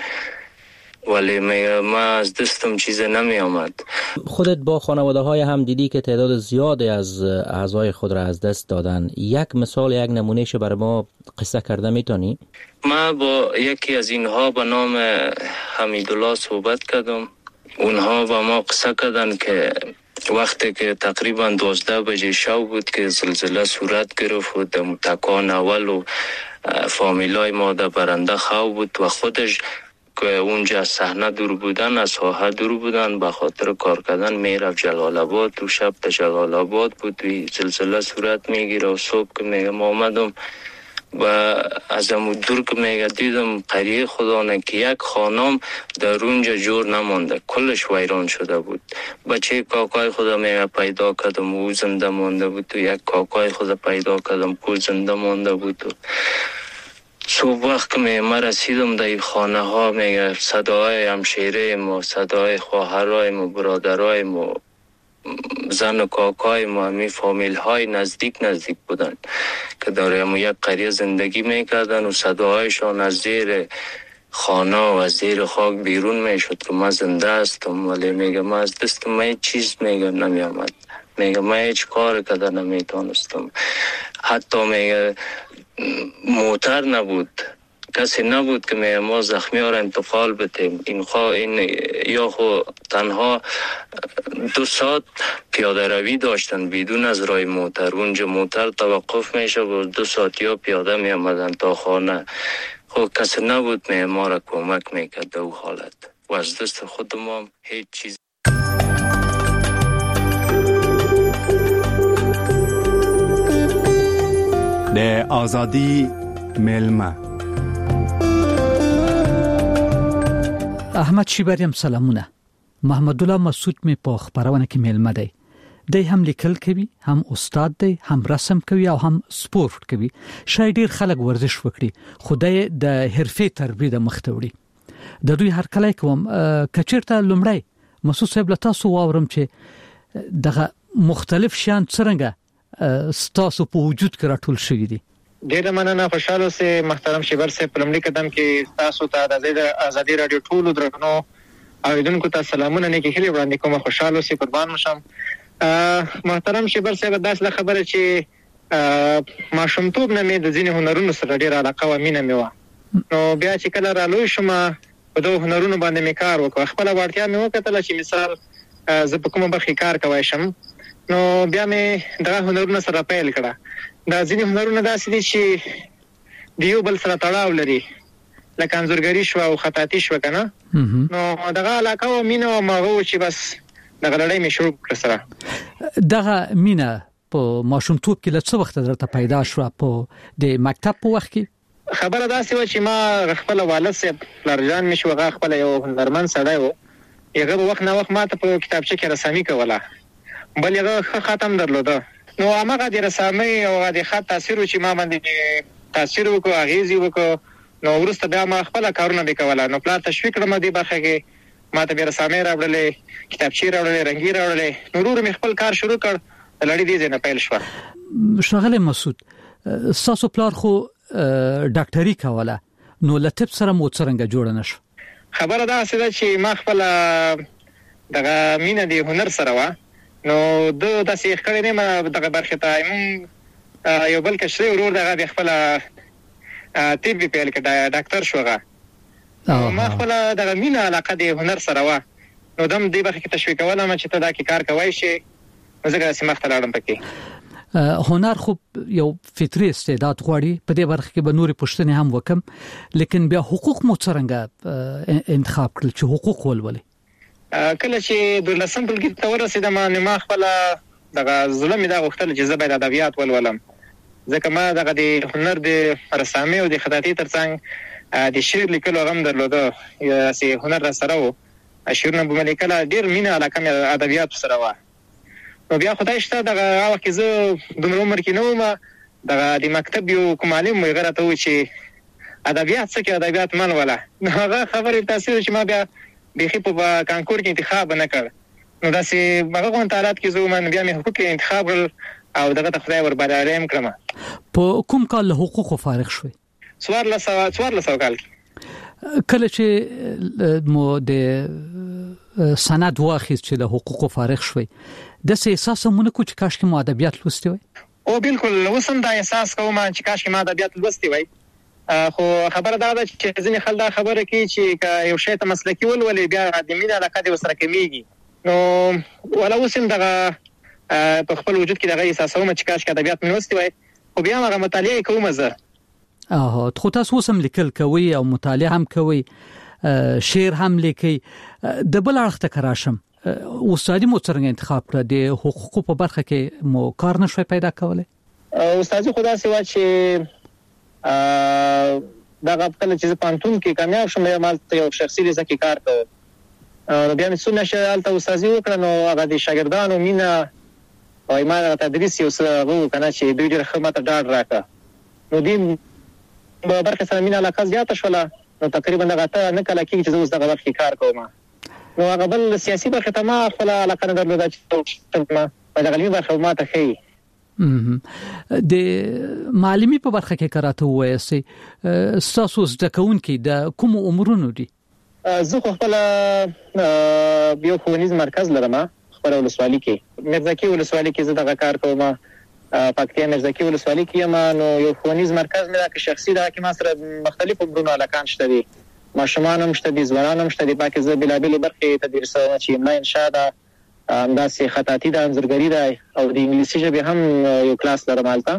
Speaker 16: ولی ما از دستم چیز نمی آمد.
Speaker 10: خودت با خانواده های هم دیدی که تعداد زیادی از اعضای خود را از دست دادن. یک مثال، یک نمونهش برای ما قصه کرده میتونی؟
Speaker 16: ما با یکی از اینها به نام حمیدالله صحبت کردم. اونها با ما قصه کردن که وقتی که تقریبا دوازده بجه شب بود که زلزله صورت گرفت و در تکان اول و فامیلای ما در برنده خواب بود و خودش که اونجا صحنه دور بودن، از ساحه دور بودن، به خاطر کار کردن میرفت جلال آباد. تو شب تا جلال آباد بود و زلزله صورت میگیره و صبح که میگم آمدم و از امودور که میگه دیدم قریه خدانه که یک خانم در اونجا جور نمانده، کلش ویران شده بود. بچه کاکای خدا میگه پیدا کردم او زنده مانده بود و یک کاکای خدا پیدا کردم که زنده مانده بود. و صبح وقت که میگه من رسیدم در این خانه ها میگه صدای همشیره ما، صدای خواهرای ما، برادرای ما، زن و کاکای ما، همی فامیل های نزدیک نزدیک بودن که در همون یک قریه زندگی میکردن و صداهایشان از زیر خانه و از زیر خاک بیرون میشد که من زنده هستم، ولی میگه من از دست من هیچ چیز میگه نمی آمد، میگه من هیچ کار کده نمیتونستم. حتی میگه موتر نبود، کسی نبود که میگه ما زخمی ها را انتقال بتیم. این خواه این یا خو تنها دو ساعت پیاده روی داشتن بدون از راه موتر، اونجا موتر توقف میشه و دو ساعت یا پیاده می آمدن تا خانه. خب کسی نبود میگه ما را کمک میکرد در او حالت و از دست خود ما هیچ چیز.
Speaker 17: د آزادی ملمه
Speaker 18: احمد شیبریم سلامونه. محمد الله مسعود می په خبرونه کې ملمه دی. دی هم لیکل کوي، هم استاد دی، هم رسم کوي او هم سپورت کوي. شاید ډیر خلک ورزش وکړي، خو د حرفې تربیه د مخ ته وړي. د دوی هر کله کوم کچیرته لومړی مسعود صاحب له تاسو واورم چې دغه مختلف شیان څنګه ستاسو په وجود کې راټول شوي دي.
Speaker 19: ډیره مننه، خوشاله اوسئ محترم شیبر صاحب. په لومړي قدم کې تاسو ته د ازادي رادیو ټولو درنو اوریدونکو ته سلامونه نیکی هیلې وړاندې کوم. خوشاله اوسئ، قربان مشم. محترم شیبر صاحب داسې خبره چې ماشومتوب نه مې د ځینې هنرونو سره ډیره علاقه و مینه مې وه، نو بیا چې کله را لوی شوم په دغو هنرونو باندې مې کار وکړ. خپله وړتیا مې وکتله چې مثال زه په کومه برخې کار کوی شم، نو بیا مې دغه هنرونه سره پیل کړه. دا ځینې هنرونه داسې دي چې د یو بل سره تړاو لري، لکه انځورګري شوه او خطاطي شوه که نه، نو دغه علاقه و مینه و هغه و چې بس دغه لړۍ مې شروع کړه سره.
Speaker 18: دغه مینه په ماشومتوب کې له څه وخته درته پیدا شوه؟ په د مکتب په وخت کې؟
Speaker 19: خبره داسې وه چې ما خپله والد صاحب پلارجان مې شو، هغه خپله یو هنرمند سړی و، هغه به وخت نه وخت ما ته په کتابچه کې رسامي کوله، بل هغه ښه خط هم درلوده. نو هماغه د رسامۍ او هغه د خط تاثیر و چې ما باندې تاثیر وکړو، اغېز یې وکړو. نو وروسته بیا ما خپله کارونه بې کوله. نو پلار تشویق کړم دې برخه کې، ما ته بیا رسامۍ راوړلې، کتابچې راوړلې، رنګي راوړلې. نو ورو ورو مې خپل کار شروع کړ، د لړۍ دې ځای نه پیل شوه.
Speaker 18: ښاغلی مسعود، ستاسو پلار خو ډاکټري کوله، نو له طب سره مو څرنګه جوړه نه شوه؟
Speaker 19: خبره داسې ده چې ما خپله دغه مینه د هنر سره وه، نو ده داسې ښکړی نه یم دغه برخې ته. مونږ یو بل کشری ورور دغه بیا خپله طب پیل کړه، ډاکټر شو هغه. ما خپله دغه مینه علاقه د هنر سره وه، نو دم دې برخې کې تشویق کولم چې ته دا کې کار کوی شي، نو ځکه داسې مخته لاړم پکې.
Speaker 18: هنر خو یو فطري استعداد غواړي، په دې برخه کې به نورې پوښتنې هم وکم، لیکن بیا حقوق مو څرنګه انتخاب کړل چې حقوق ولولئ؟
Speaker 19: کله چې دولسم ټولګي ته ورسېدم، نو ما خپله دغه زړه مې دا غوښتل چې زه باید ادبیات ولولم، ځکه ما دغه د هنر د رسامۍ او د خطاطۍ ترڅنګ د شعر لیکلو هغه هم درلوده، داسې هنر را سره و، شعرونه به مې لیکله. ډېر مینه علاقه مې ادبیاتو سره وه. نو بیا خدای شته دغه هغه وخت کې زه دومره عمر کې نه وم، دغه د مکتب یو کوم معلم و، هغه راته وویل چې ادبیات څه کې ادبیات مه لوله. نو هغه خبرې تاثیر چې ما بیا بیخي په کانکور کې انتخاب نه کړ. نو داسې هغه غونډ حالات کې زه وم، بیا مې حقوق انتخاب کړل او دغه ته خدای وربریالی هم کړم.
Speaker 18: په کوم کال له حقوقو فارغ شوئ؟
Speaker 19: څوارلس سوه څوارلس سوه کال کې.
Speaker 18: کله چې مو د سند واخیست چې له حقوقو فارغ شوئ، داسې احساس هم ونه کړو چې کاشکې مو ادبیات لوستي وای؟
Speaker 19: او بالکل اوس هم دا احساس کوم چې کاشکې ما ادبیات لوستي وای، خو خبره دا ده چې ځینې خلک دا خبره کوي چې که یو شی ته مسلکي ولولې بیا د مینې علاقه دې ورسره کمیږي. نو ولا اوس هم دغه په خپل وجود کې دغه احساسوم چې کاشکې ادبیات مې لوستي وای، خو بیا هم هغه مطالعه کوم زه.
Speaker 18: آها، خو تاسو اوس هم لیکل کوئ او مطالعه هم کوئ، شعر هم لیکئ. د بل اړخ ته که راشم، استادي مو څرنګه انتخاب کړه؟ د حقوقو په برخه کې مو کار نشوی پیدا کولی؟
Speaker 19: استادي خو داسې وه چې دا غوښتل چې پانتون کې کامیاب شوم مال ته یو شخصي لیزه کې کار کوم بیا مې څونه شالته استادي وکړ نو هغه د شاګردانو مینا او ایمان تدریس یو څه وو کنه چې دوی ډېر خدمت ډاډ راکړه نو دې په برخه سره مینا علاقه زیاته شوله نو تقریبا دغه ته نه کله کې چې زه اوس دغه برخه کار کوم نو هغه بل سیاسي برخه ته ما خپل علاقه نه درلوده چې ما په دغه علمي برخه ما ته خي
Speaker 18: د معلمي په برخه کې کراته وایسي تاسو زده کوونکي د کوم عمرونو دي
Speaker 19: زه خپل بیو ښوونیز مرکز لرم خپل ولسوالۍ کې مرزاکي ولسوالۍ کې زه دغه کار کوم پکتیا مرزاکي ولسوالۍ کې یم نو یو ښوونیز مرکز مې دا کې شخصي دا کې ما سره مختلف عمرونو علاقان شته دي ماشومان هم شته دي ځوانان هم شته دي پکې زه بلابل برخې تدریس کوم چې املا انشاء ده همداسې خطاطي ده انځورګري ده او د انګلیسي ژبې هم یو کلاس لرم هلته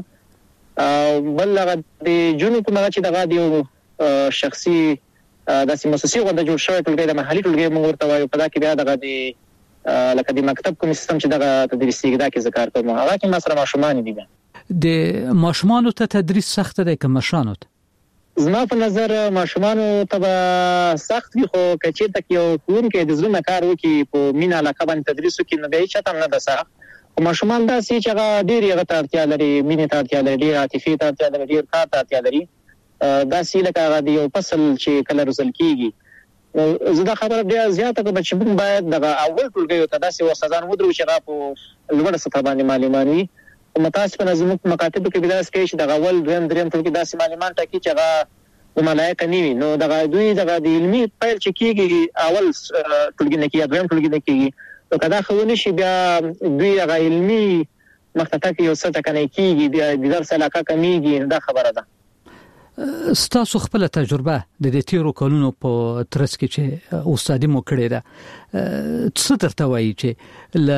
Speaker 19: بل هغه د جنو کوم هغه چې دغه د یو شخصي داسې مؤسسې غونډه جوړ شوی ټولګی د محلي ټولګی موږ ورته وایو په دا کې بیا دغه د لکه د مکتب کوم سیستم چې دغه تدریسي دا کې زه کار کوم هغه کې ما سره ماشومان دي
Speaker 18: د ماشومانو ته تدریس سخت دی که مشرانو ته
Speaker 19: زما په نظر ماشومانو ته سخت وي خو که چېرته یو ښوونکی د زړه نه کار وکړي په مینه علاقه باندې تدریس وکړي نو بیا هېڅ چاته هم نه ده سخت خو ماشومان داسې چې هغه ډېرې هغه ته اړتیا لري مینې ته اړتیا لري ډېر عاطفې ته اړتیا لري ډېر کار ته اړتیا لري داسې لکه هغه د یو فصل چې کله روزل کېږي زه دا خبره ډېره زیاته کوم چې موږ باید دغه اول ټولګیو ته داسې استادان ودرو چې هغه په لوړه سطحه باندې معلمان وي متاسفانه زموږ په مکاتبو کې به داسې کوي چې دغه اول دویم دریم ټولګي داسې معلمان ټاکي چې هغه ملایقه نه وي نو دغه دوی دغه د علمي پیل چې کېږي اول ټولګي نه کېږي دویم ټولګي نه کېږي نو که دا ښه ونه شي بیا دوی هغه علمي مخته تګ یو څه ټکنی کېږي بیا د درس علاقه کمیږي دا خبره ده
Speaker 18: ستاسو خپل تجربه د دې تیرو کلونو په ترڅ کې چې استادي مو کړې ده څه درته وایي چې ل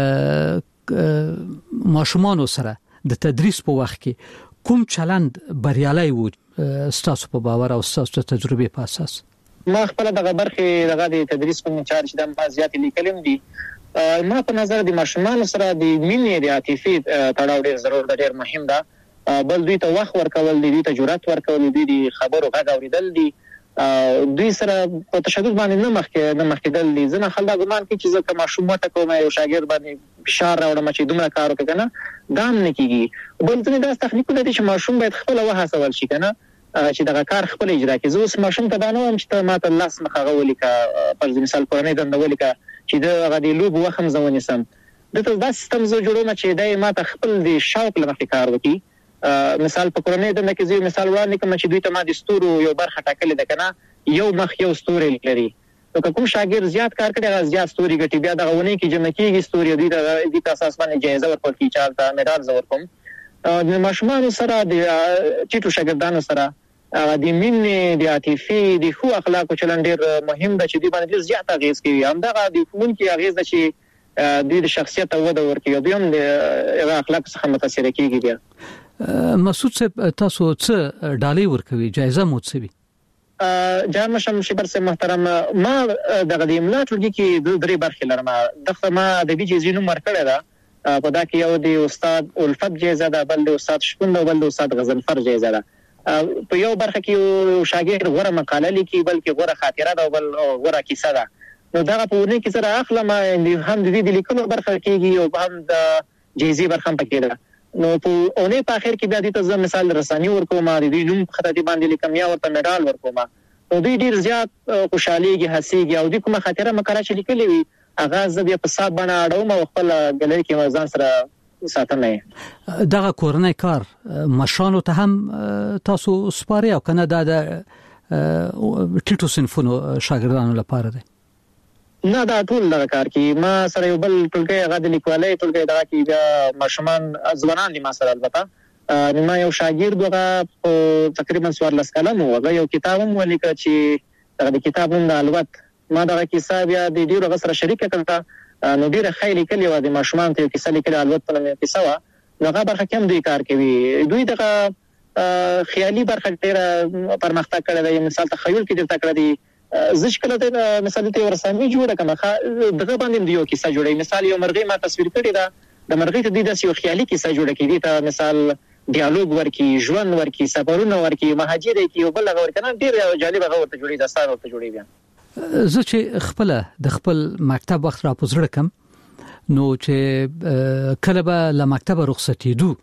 Speaker 18: ماشومانو سره د تدریس په وخت کې کوم چلند بریالي وو ستاسو په باور او ستاسو تجربه په اساس
Speaker 19: ما خپل دغه برخه دغه د تدریس کوم چارج د ما زیات لیکلم دي ما په نظر د ماشومانو سره د مینې د عاطفي تړاو ډېر ضرور ډېر مهم ده بل دوی ته وخت ورکول دي دوی ته جرأت ورکول دي د خبرو غږ اوریدل دي دوی سره په تشدد باندې نه مخکې نه مخکېدل دي ځنه خلک ګمان کوي چې زه که ماشوم ماته کوم یو شاګرد باندې فشار راوړم چې دومره کار وکړي کنه دا هم نه کېږي بل ځینې داسې تخنیکونه دي چې ماشوم باید خپله وهڅول شي کنه چې دغه کار خپل اجرا کړي زه اوس ماشوم ته دا نه وایم چې ته ماته لاس مخ هغه ولیکه فرض مثال کورنۍ دنده ولیکه چې د هغه د لوبو وخت هم زه ونیسم دلته دا سیستم زه جوړوم چې دی ماته خپل د شوق له مخې کار وکړي مثال په کورنۍ دنده کې زه مثال وړاندې کوم چې دوی ته ما د ستورو یو برخه ټاکلې ده کنه یو مخ یو ستوری لري نو کوم شاګرد زیات کار کوي هغه زیات ستوري ګټي بیا دغه ونې کې جمع کېږي ستوري دوی د دې اساس باندې جایزه ورکول کیږي چالتہ مډال زور کوم د ماشومان سره د ټیټو شاګردانو سره د مینې د عاطفي د خو اخلاقو چلند ډېر مهم ده چې دوی باندې زیات اغیز کوي همدغه د ښوونکي اغیز ده چې دوی د شخصیت وده ورکوي دوی هم د اخلاق څخه متاثر کېږي بیا
Speaker 18: مسعود صاحب تاسو څه ډالۍ ورکوي جایزه مو څه وي
Speaker 19: جان مشم شبر سے محترم ما دغه د املا ټولګي کې درې برخې لرم دغه ما ادبي جایزې نوم ورکړی ده په دا کې یو د استاد الفت جایزه ده بل د استاد شپون ده بل د استاد غزنفر جایزه ده په یو برخه کې یو شاګرد غوره مقاله لیکي بلکې غوره خاطره ده بل غوره کیسه ده نو دغه په ونه کې سره اخلم هم د دې لیکلو برخه کېږي او هم د جایزې برخه هم پکې ده نو په اونې په اخر کې بیا د ته مثال رساني ورکوم د دې نوم خطاطي باندې لیکم یا ورته مډال ورکوم نو دوی ډیر زیات خوشاليږي هسيږي او د کومه خاطره مقاله چې لیکلې وي هغه زه بیا په صاحب باندې اړوم او خپل ګلری کې ځان سره ساتنه
Speaker 18: دغه کورنۍ کار مشانو ته هم تاسو سپاري او کنه د ټیټو صنفونو شاګردانو لپاره ده
Speaker 19: نه دا ټول دغه کار کې ما سره یو بل ټولګي هغه د لیکوالۍ ټولګي دغه کې بیا ماشومان ځوانان دي ما سره البته ما یو شاګرد هغه تقریبا څوارلس کلن و هغه یو کتاب هم ولیکه چې هغه د کتاب نوم د الوت ما دغه کیسه بیا د ډیرو غ سره شریک کړه نو ډیره خیلی کلی و د ماشومان ته کیسه لیکل الوت په نوم کیسه و نو هغه برخه کوم دوی کار کوي دوی دغه خیالي برخه ډیره پرمختګ کړی دی مثال تخیل کې درته کړی دی زش کله د مثال ته ورسامي جوړه کما دغه باندې یو کیسه جوړي مثال یو مرغۍ ما تصویر کړی دا د مرغۍ ته د داسې یو خیالي کیسه جوړه کړي ته مثال ډیالوګ ورکی، ژوند ورکی، سفرونه ورکی، مهاجر کی او بل هغه ورکنه ډیر جالب هغه ورته جوړي داستان ورته جوړي بیا.
Speaker 18: زه چې خپل د خپل مکتب وخت را پوزړ کم نو چې کله به له مکتب رخصتې دو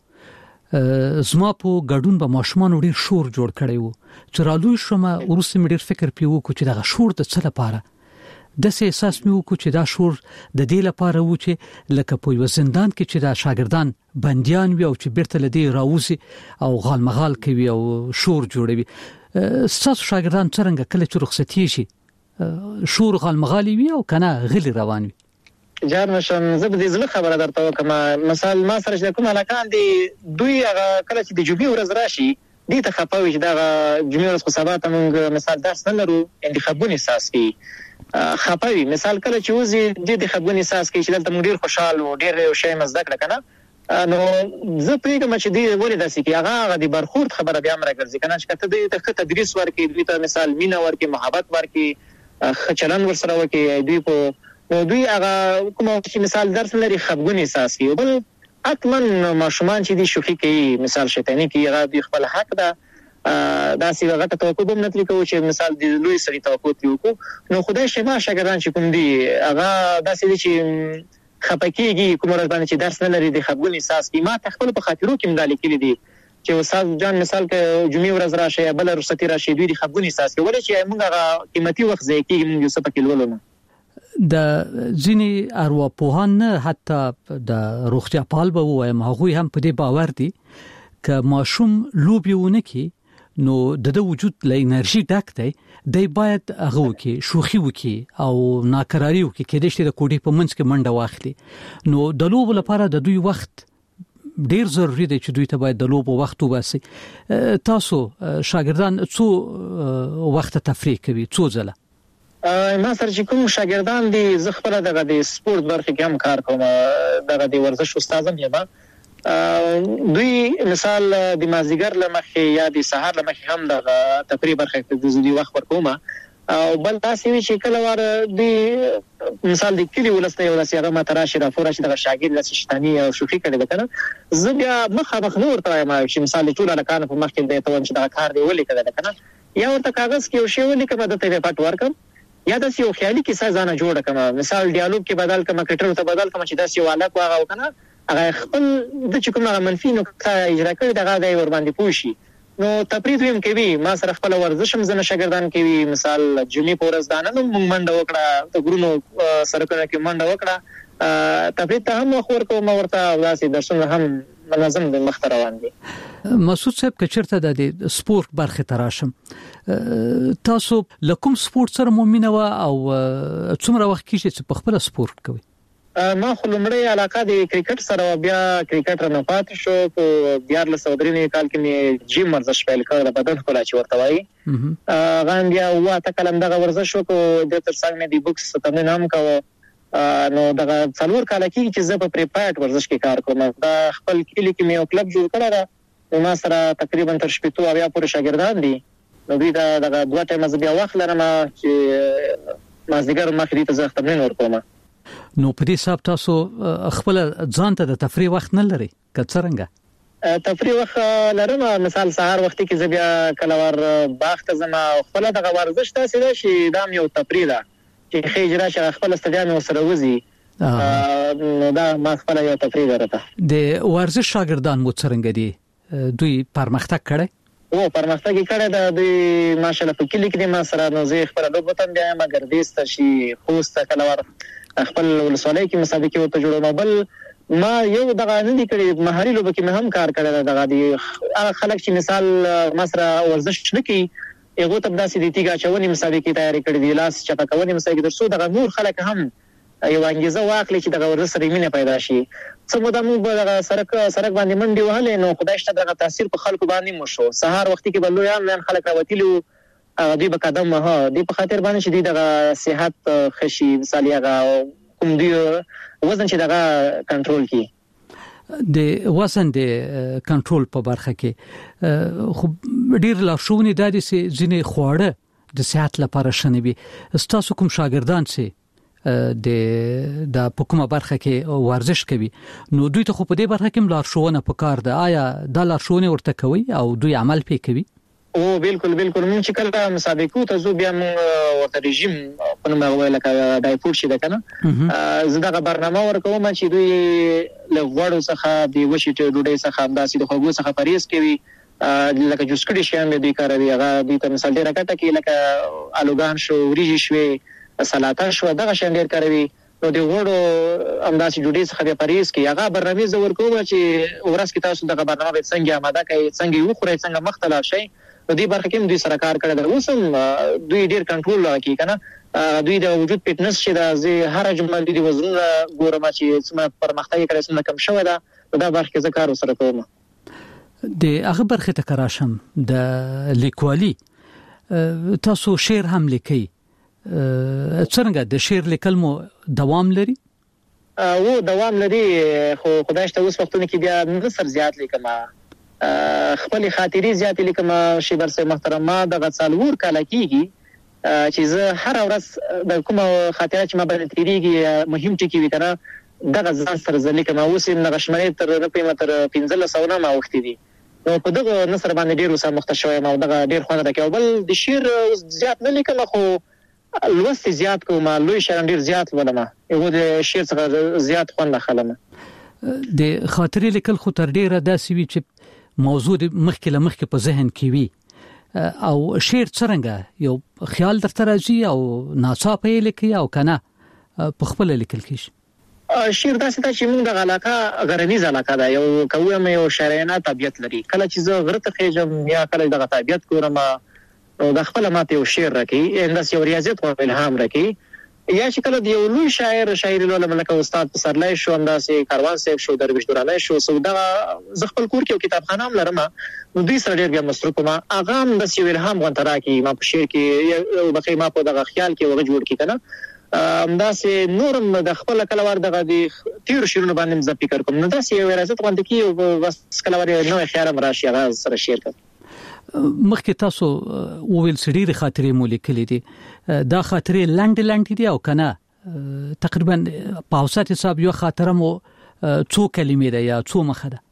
Speaker 18: زما په ګډون به ماشومان ډیر شور جوړ کړي وو چې رالوی شوم ورسته مې ډیر فکر پیو کو چې دا شور د څه لپاره د سه احساس مې وکړ چې دا شور د دې لپاره و چې لکه په یو زندان کې چې دا شاګردان بنديان وي او چې بیرته لدی راوځي او غالمغال کوي او شور جوړوي. ستاسو شاګردان څنګه کله چې رخصتي شي شور غالمغالي وي او کنه غلي روان وي؟
Speaker 19: جان مشم زه به دې زله خبره درته وکم. مثال ما سره چې کوم علاقان دي دوی هغه کله چې د جوبي ورځ راشي دې ته خپوي چې دا جمعې ورځ خو سبا ته موږ مثال درس نه لرو انتخابونه اساس کی خپوي. مثال کله چې وزي د خپګونی اساس کې چې دلته مدیر خوشاله و ډیر یو شی مزدک کنه نو زه پریږم چې دی ولې داسې کې هغه د برخورد خبره بیا مره ګرځي کنه چې کته د تخت تدریس ورکې دوی ته مثال مینا ورکې محبت ورکې خچلن ورسره ورکې دوی په دوی هغه کوم چې مثال درس لري خپګونی اساس کې بل اتمن ماشومان چې دي شوخي کوي مثال شیطانی کې هغه د خپل حق ده دا سی هغه توقع به نتلی کوي چې مثال د لوی سړي توقع وکړو نو خدای شما شاګردان چې کوم دي هغه داسې دي چې خپکیږي کوم ورځ باندې چې درس نه لري د خپګون احساس کی ما تخپل په خاطرو کې مدالي کړی دي چې استاد جان مثال کې جمعې ورځ راشه بل رخصتي راشه دوی د خپګون احساس کوي ولې چې موږ هغه قیمتي وخت ځای کې موږ څه پکې ولونه
Speaker 18: د ځینی ارواپوهان نه حتی د روغتیا پال به وایم هغه هم په دې باور دي ک ماشوم لوبيونه کې نو د د وجود له انرژي ډک دی دی باید هغه وکي شوخي وکي او ناکراری وکي کې د شته د کوډي په منځ کې منډه واخلي نو د لوب لپاره د دوی وخت ډیر ضروری دی چې دوی ته باید د لوب وخت وباسي. تاسو شاګردان څو وخت تفریح کوي څو ځله؟
Speaker 19: ما سره چې کوم شاګردان دي زه خپل دغه د سپورت برخه کې هم کار کوم دغه د ورزش استادم یم دوی مثال د مازیګر لمخې یا د سحر لمخې هم د تفریح برخه کې د زودي وخت ورکوم او بل تاسو وی چې کله واره د مثال د کلی ولسته یو داسې هغه متراشي را فورش د شاګرد د شتانی او شوخي کړي وکنه زه بیا مخه مخ نور ترایم چې مثال ټول لکان په مخ کې د ته چې دا کار دی ولې کړه کنه یا ورته کاغذ کې یو شی ولې کړه د ته پټ ورکم یا د یو خیالي کیسه ځانه جوړ کړم مثال ډیالوګ کې بدل کړم کټر ته بدل کړم چې دا سی والا کو هغه وکنه هغه خپل د چې کومه منفي نقطه اجرا کړي دغه د ور باندې پوښي نو تفریح هم کوي. ما سره خپل ورزش هم زنه شاګردان کوي مثال جمعې پورز دانه نو منډه وکړه د ګورونو سره کې منډه وکړه تفریح ته هم خور کوم ورته واسي درسونه هم منظم د مخ روان دي.
Speaker 18: مسعود صاحب کچرته د سپورت برخه تراشم تاسو لکم سپورت سره مؤمنه او څومره وخت کې چې په خپل سپورت کوي؟
Speaker 19: ما خلمړی علاقه د کرکټ سره بیا کرکټ رنه پات شو په دیار له سودرینې کال کې مې جیم ورزش پیل کړ بدن خلا چې ورته وایي غان بیا واته کلم دغه ورزش وکړو د تر څنګ مې د بوکس تمرین هم کاوه نو دغه څلور کال کې چې زه په پریپایټ ورزش کې کار کوم دا خپل کلی کې مې یو کلب جوړ کړی ما سره تقریبا تر شپږ او بیا پورې شاګردان دي نو دوی دا دغه دوه ټیمه بیا وخت لرم چې مازدیګر مخې ته زه تمرین ورکوم.
Speaker 18: نو په دې حساب تاسو خپل ځان ته د تفریح وخت نه لري که څنګه؟
Speaker 19: تفریح وخت لرم مثال سهار وخت کې زه بیا کله ور باغ ته ځم خپل دغه ورزش تاسو دا شي دا یو تفریح ده چې خېجرا چې خپل استادان سره وزي نو دا ما خپل یو تفریح درته.
Speaker 18: د ورزش شاګردان مو څنګه دي دوی پرمختګ کړي؟
Speaker 19: او پرمختګ کړي دا دوی ماشاءالله په کلی کې ما سره نو زه خپل د وطن بیا ما ګردیس ته شي خوست کله ور خپل ولسوالۍ کې مسابقې ورته جوړول بل ما یو دغه نه دي کړی مهاري لوب کې مې هم کار کړی دغه دي هغه خلک چې مثال مصر ورزش نکي هغه ته داسې دي تیګه چونی مسابقې تیاری کړې دي لاس چپا کوي مسابقې درسو دغه نور خلک هم یو انګیزه واخلي چې دغه ورزش سره مینه پیدا شي څه مو د موږ دغه سرک سرک باندې منډي وهلې نو خدای شته دغه تاثیر په خلکو باندې مو شو سهار وخت کې بلو یا من خلک راوتیلو دوی په قدم ها دی په خاطر باندې چې دی دغه صحت خشي مثال هغه کوم دی وزن چې دغه کنټرول کی
Speaker 18: د وزن د کنټرول په برخه کې خو ډیر لاشونی د دې ځینې خواړه د صحت لپاره شنه وي. تاسو کوم شاګردان سي د د حکومت برخه کې ورزش کوي نو دوی ته خو په دې برخه کې لارښوونه پکار ده آیا دا لارښوونه ورته کوي او دوی عمل پې کوي
Speaker 19: او بالکل بالکل مونږ چې کله مسابقو ته زو بیا مونږ ورته رژیم په نوم ویل لکه دایپور شي ده کنه زه دا برنامه ورکوم چې دوی له غوړو څخه د وشي ډوډۍ څخه همداسې د خوږو څخه پرهیز کوي لکه جوس کړي شیان به دوی کاروي هغه دوی ته مثال ډېره ګټه کوي لکه الوګان شو وریجې شوې سلاطه شو دغه شیان ډېر کاروي نو د غوړو همداسې ډوډۍ څخه بیا پرهیز کوي هغه برنامې زه ورکوم چې ورځ کې تاسو دغه برنامه باید څنګه آماده کړئ څنګه یې وخورئ څنګه مخ ته لاړ شئ په دې برخه کې دوی سره کار کړی دی اوس هم دوی ډېر کنټرول کوي کنه دوی د وجود فټنس چې د زه هر جمله د وزنونه ګورم چې څومره پرمختګ کړی څومره کم شوی ده په دا برخه کې زه کار وسره کوم
Speaker 18: د هغه برخه ته کراشم د لیکوالي تاسو شعر هم لیکي څنګه د شعر لیکل مو دوام لري
Speaker 19: او دوام لري خو خدای شته اوس وختونه کې بیا نثر زیات لیکم خپل خاطري زیات لیکم شیبر سه محترم ما د غڅالور کاله کیږي چې زه هر ورځ د کومه خاطره چې ما باندې تیریږي مهم ټکی وي کنه دغه ځان سره ځلې کوم اوس هم نغشمنې تر نه پېم تر پنځه سوونه ما وخت دي نو په دغه نثر باندې ډیر وسه مختص شوی ما دغه ډیر خوند راکاو بل د شعر زیات نه لیکم خو لوست زیات کوم لوی شعر ډیر زیات ولما یو د شعر څخه زیات خوند خلم
Speaker 18: د خاطري لیکل خو تر ډیره داسې وی چې موضوع مخکې له مخکې په ذهن کې وي او شعر څنګه یو خیال درته راځي او ناڅاپه یې لیکي او کنه په خپل لیکل کیږي
Speaker 19: شعر داسې ده چې موږ د علاقه غرنیز علاقه ده یو کوم یو شاعرانه طبيعت لري کله چې زه غره ته خېجم یا کله دغه طبيعت ګورم نو د خپل ماته یو شعر راکې انداس یو ریاضت او الهام راکې یا چې کله د یو لوی شاعر شاعر له ملک استاد پسرلای شو انداسې کاروان صاحب شو درویش دورانای شو سودا ز خپل کور کې کتابخانه هم لرم نو دوی سره ډیر بیا مصروف ما اغام د یو الهام غونترا کې ما په شعر کې یو بخې ما په دغه خیال کې وغه جوړ کی کنه انداسې نورم د خپل کلوار دغه د تیر شعرونه باندې ز فکر کوم نو داسې یو ریاضت غونډه کې بس کلوار نو خیال راشي هغه سره شعر کوم
Speaker 18: مخکې تاسو وویل سړي خاطرې مو لیکلې دي دا خاطرې لاندې لاندې دي او کنه تقریبا په اوسط حساب یو خاطره مو څو کلمې ده یا څو مخه ده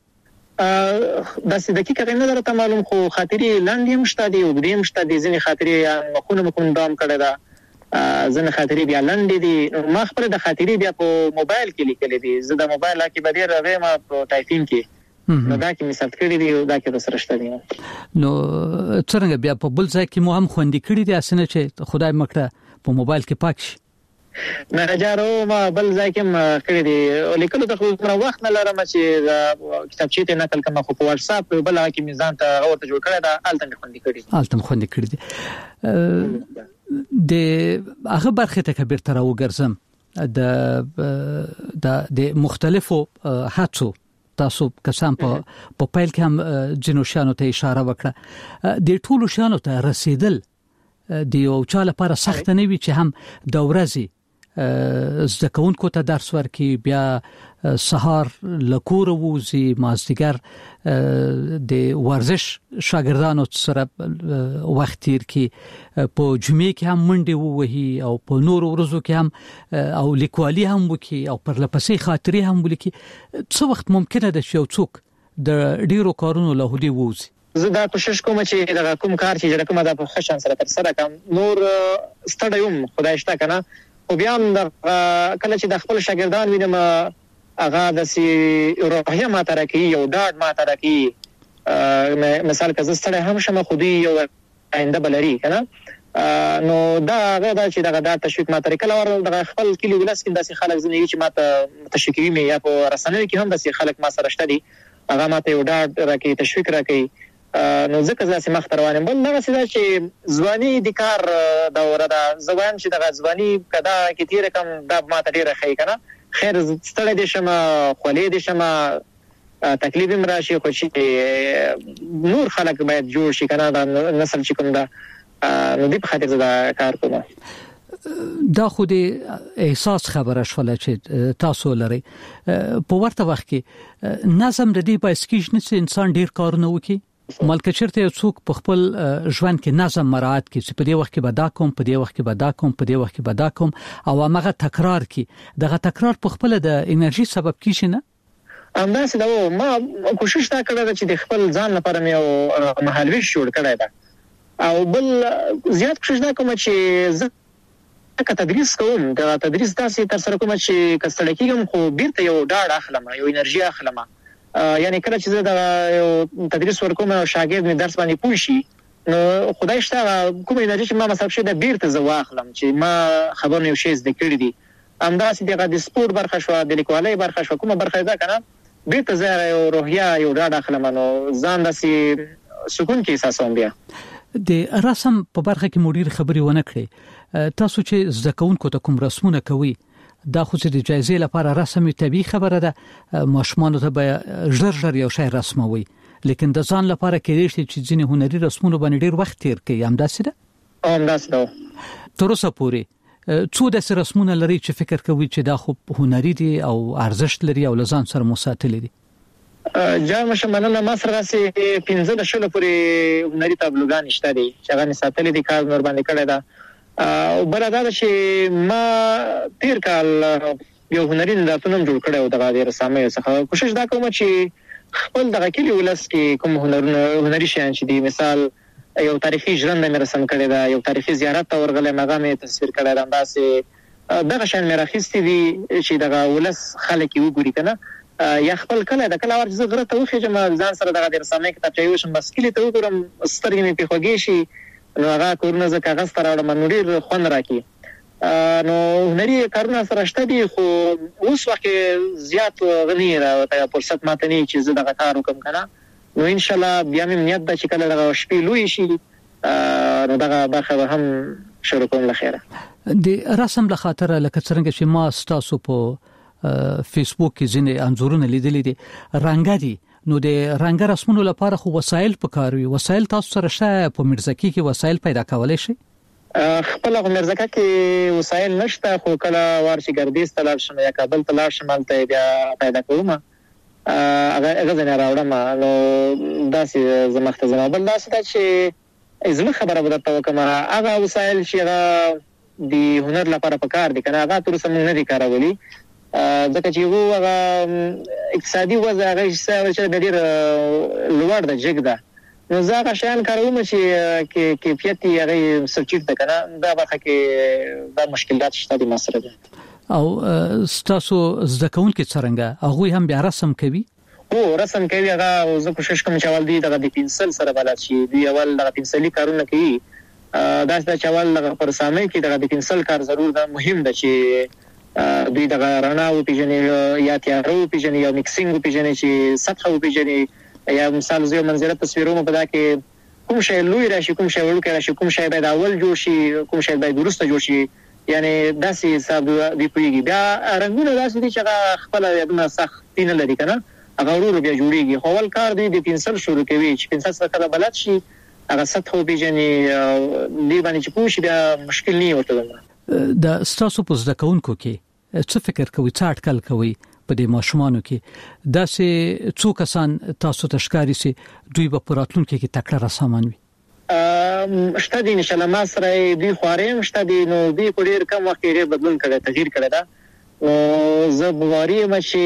Speaker 19: دا څه دقیقه نه درته معلوم خو خاطرې لاندې هم شته دي او دې هم شته دي ځینې خاطرې مخونه مکم دام کړی ده ځینې خاطرې بیا لاندې دي ما خپل د خاطرې بیا په موبایل کې لیکلې دي زه د موبایل کې به ډېر راغی ما په ټایپینګ کې نو دا کې مثبت کړی دی او دا کې سره شته دي
Speaker 18: نو څنګه بیا په بل ځای کې مو هم خوندې کړی دي اسنه چې خدای مکړه په موبایل کې پاک شي
Speaker 19: نه جارو ما بل ځای کې کړی دی لیکلو ته خو وخت نه لرم چې کتابچې ته نقل کوم خو په واتس اپ بل کې میزان ته اورته جوړ کړی دا الته خوندې کړی
Speaker 18: الته خوندې کړی دي د هغه برخه ته کبیر تر وګرځم د د مختلفو هڅو تاسو کسان په په پیل کې هم جنو شانو ته اشاره وکړه د ټولو شانو ته رسیدل د یو چا لپاره سخت نه وي چې هم د ورځې زده کوونکو ته درس ورکړي بیا سهار لکور ووزي مازدیګر د ورزش شاګردانو سره وخت تیر کړي په جمعې کې هم منډه ووهي او په نورو ورځو کې هم او لیکوالي هم وکړي او پر لپسې خاطرې هم ولیکي څو وخت ممکنه ده چې یو څوک د ډیرو کارونو له هدي ووزي
Speaker 19: زه دا کوشش کوم چې دا کوم کار چې کومه د خوشان سره تر سره کوم نور ستړیم خدای شته کنه او بیا هم کله چې د خپل شاګردان وینم هغه د سی روحیه ما ترکی یو ډاډ ما ترکی مثال که زه ستړی هم شم خو دوی یو آینده بلري کنه نو دا هغه دا چې دغه ډاډ تشویق ما ترکی لور د خپل کلی ولس کې داسې خلک زنه چې ما ته تشویقي مې یا په رسنیو کې هم داسې خلک ما سره شته دي هغه ما ته یو ډاډ راکې تشویق راکې نو ځکه ځاسې مخ ته روان یم بل دغسې ده چې ځواني د کار دوره ده زه وایم چې دغه ځواني که دا کې تېره کړم دا ما ته ډېره ښایي که نه خیر ستړی دې شم خولې دې شم تکلیف هم راشي خو چې نور خلک باید جوړ شي که نه دا نسل چې کوم ده نو دې په خاطر زه دا کار کوم
Speaker 18: دا خو د احساس خبره شوله چې تاسو لرئ په ورته وخت کې نظم د دې باعث کېږي چې انسان ډېر کارونه وکړي ملک چرته یو څوک په خپل ژوند کې نظم مراعات کړي چې په دې وخت کې به دا کوم په دې وخت کې به دا کوم په دې وخت کې به دا کوم او هغه تکرار کړي دغه تکرار په خپل د انرژي سبب کیږي نه
Speaker 19: همداسې دا ما کوشش تا کړی چې د خپل ځان لپاره مې یو مهالویش جوړ کړی ده او بل زیات کوشش دا کوم چې زه که تدریس کوم دا تدریس داسې تر سره کوم چې کستړی کېږم خو بیرته یو ډاډ اخلم یو انرژي اخلم یعنی کله چې زه د تدریس ورکوم او شاګرد مې درس باندې پوه شي نو خدای شته کوم انرژي چې ما مصرف شي د بیرته زه واخلم چې ما خبرونه یو شی زده کړی دي همداسې دغه د سپورت برخه شو د لیکوالۍ برخه شو کومه برخه ده کنه بیرته زه یو روحیه یو ډاډ اخلم نو ځان داسې سکون کې احساسوم بیا
Speaker 18: د رسم په برخه کې مدیر خبري ونه کړي تاسو چې زده کوونکو ته کوم رسمونه کوي دا خو چې د جایزې لپاره رسمي طبيعي خبره ده ماشومان ته به ژر ژر یو شی رسموي لیکن د ځان لپاره کې دي چې ځینې هنري رسمونه باندې ډیر وخت تیر کوي همداسې ده
Speaker 19: همداسې ده
Speaker 18: تر اوسه پورې څو د رسمونه لري چې فکر کوي چې دا خو هنري دي او ارزښت لري او لزان سره مساتل دي
Speaker 19: جام شمنه ما سره سي پنځه شل پورې هنري تابلوګان شته دي چې هغه مساتل دي کار نور باندې کړی ده او بل دا چې ما تیر کال یو هنري نندارتون جوړ کړو د غاډي رسامي څخه کوشش دا کوم چې خپل دغه کلی ولس کې کوم هنرونه هنري شیان چې دي مثال یو تاریخي ژوند مې رسم کړی دا یو تاریخي زیارت ته ورغلم هغه مې تصویر کړی دا انداسه دغه شان مې راخستې دي چې دغه ولس خلک یو ګوري کنه یا خپل کله د کله ورځ غره ته وخېجم ځان سره دغه رسامي کتاب چې یو شم بس کلی ته وګورم سترګې مې په خوږې شي نو هغه کورونه ز کاغذ تر اړه منوري خون راکی نو هنري کارونه سره شته دي خو اوس وخت زیات غنی را ته فرصت ماته نه چې زه دغه کار وکم کنه نو ان شاء الله بیا مې نیت ده چې کله دغه شپې لوي شي نو دغه برخه هم شروع کوم لخيره
Speaker 18: د رسم له خاطر لکه څنګه چې ما ستاسو په فیسبوک کې ځینې انځورونه لیدلې دي رنګ دي نو د رنګ رسمونو لپاره خو وسایل پکاروي وسایل تاسو سره شته په مرزکی کې وسایل پیدا کولای شي
Speaker 19: خپل په مرزکه کې وسایل نشته خو کله ورشي ګردیز ته لاړ شم یا کابل ته لاړ شم ته بیا پیدا کوم هغه هغه نه راوړم نو داسې زمخته زما بل داسې چې زما خبره بده توکم هغه وسایل چې هغه د هنر لپاره پکار دي کنه هغه تر څه نه دي کارولي ځکه چې یو هغه اقتصادي وضع هغه چې د ډیر لوړ د جګ ده نو زه شان کاروم چې کیفیت یې هغه سرچیت ده کنه دا برخه کې دا مشکلات شته د مسره ده
Speaker 18: او ستاسو ځکهون کې څنګه هغه هم بیا رسم کوي
Speaker 19: او رسم کوي هغه زه کوشش کوم چې اول دی دغه د پنسل سره بلد شي دی اول دغه پنسلي کارونه کوي دا چې چاول دغه پر سامي کې دغه د پنسل کار ضرور ده مهم ده چې دوی دغه رڼا او پیژنې یا تیارو پیژنې یا میکسینګ پیژنې چې سطح او پیژنې یا مثال زه منظره تصویرونه په دا کې کوم شی لوی راشي کوم شی ورکه راشي کوم شی باید اول جوړ شي کوم شی باید درسته جوړ شي یعنی داسې حساب دی پویږي بیا رنگونه داسې دي چې هغه خپل یبنه سخت نه لري کنه هغه ورو بیا جوړیږي خو ول کار دی د پنسل شروع کوي چې پنسل سره کله بلد شي هغه سطح او پیژنې دی باندې چې پوه شي بیا مشکل نه وته
Speaker 18: د ستاسو په ځکهونکو کې څه فکر کوي څه اټکل کوي په دې ماشومانو کې دا سه څو کسان تاسو ته ښکاری سي دوی په پراتلونکو کې تکړه رسامان وي
Speaker 19: ام شته دي ان شاء الله ما سره دوی خواریم شته دي نو دوی په ډیر کم وخت کې بدلون کړي تغییر کړي دا نو زه بواري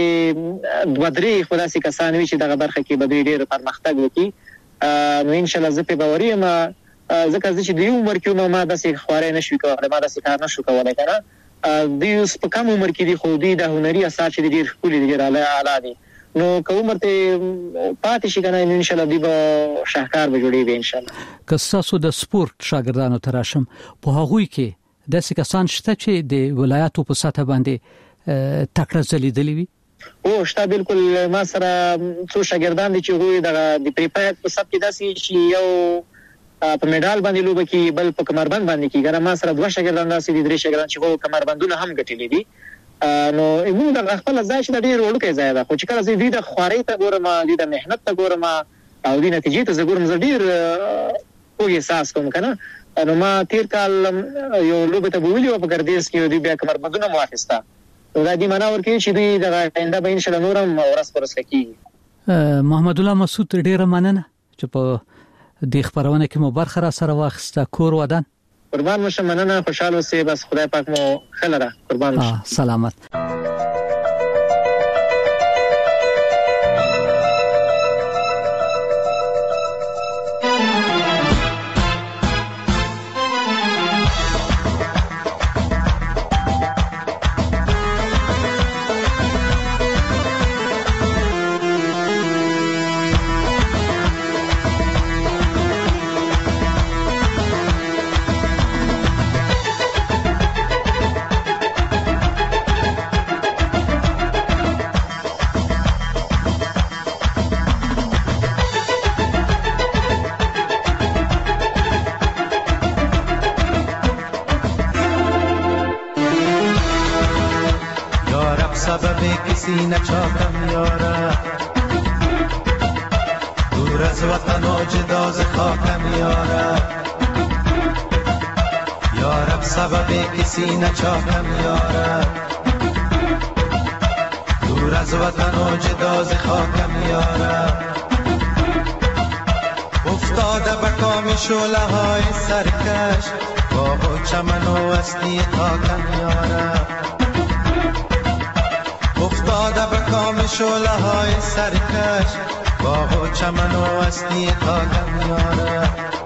Speaker 19: مې دوه درې خلاصي کسان وي چې دغه برخه کې به ډیر پرمختګ وکړي نو ان شاء الله زه په بواري ما ځکه چې د یو عمر کې ما داسې خوارې نشو کولای ما داسې کار نشو کولای کنه د یو په کم عمر کې دي خو دي د هنري اثر چې ډیر خولي دي اعلی دي نو کوم مرته پاتې شي کنه ان شاء الله دی به شاهکار به جوړي به ان شاء الله
Speaker 18: که تاسو د سپورت شاګردانو تراشم په هغوی کې د کسان شته چې د ولایتو په سطح باندې تکړه زلیدلی وي
Speaker 19: او شته بالکل ما سره څو شاګردان دي چې هغوی د پریپایر په سب کې داسي چې یو په میډال باندې لوب کې بل په کمربند باندې کې ګره ما سره دوه شاګردان داسې دي درې شاګردان چې وو کمربندونه هم ګټلې دي نو موږ د خپل ځای چې ډیر وړوکی ځای ده خو چې کله زه د خوارۍ ته ګورم د مهنت ته ګورم او د نتیجې ته ګورم زه ډیر په احساس کوم کنه نو ما تیر کال یو لوب ته ویلو په ګردیز کې د بیا کمربندونه واخیسته دا دې معنا ورکوي چې دوی د آینده به ان شاء الله نورم ورس پرس کوي
Speaker 18: محمد الله مسعود ډیر مننه چې په دې خبرونه کې مو برخه را سره واخیسته. کور ودان
Speaker 19: قربان مشه، مننه، خوشاله اوسئ، بس خدای پاک مو خلره. قربان مشه،
Speaker 18: سلامت.
Speaker 20: نچاکم یاره، دور از وطن و جدا ز خاکم یاره، یارب سبب کسی نچاکم یاره، دور از وطن و جدا ز خاکم یاره، افتاده به کام شعله های سرکش، باغ و چمن و وسطی خاکم یاره، افتاده به کام شعله های سرکش، باغ و چمن و وسطی خاکم یاره،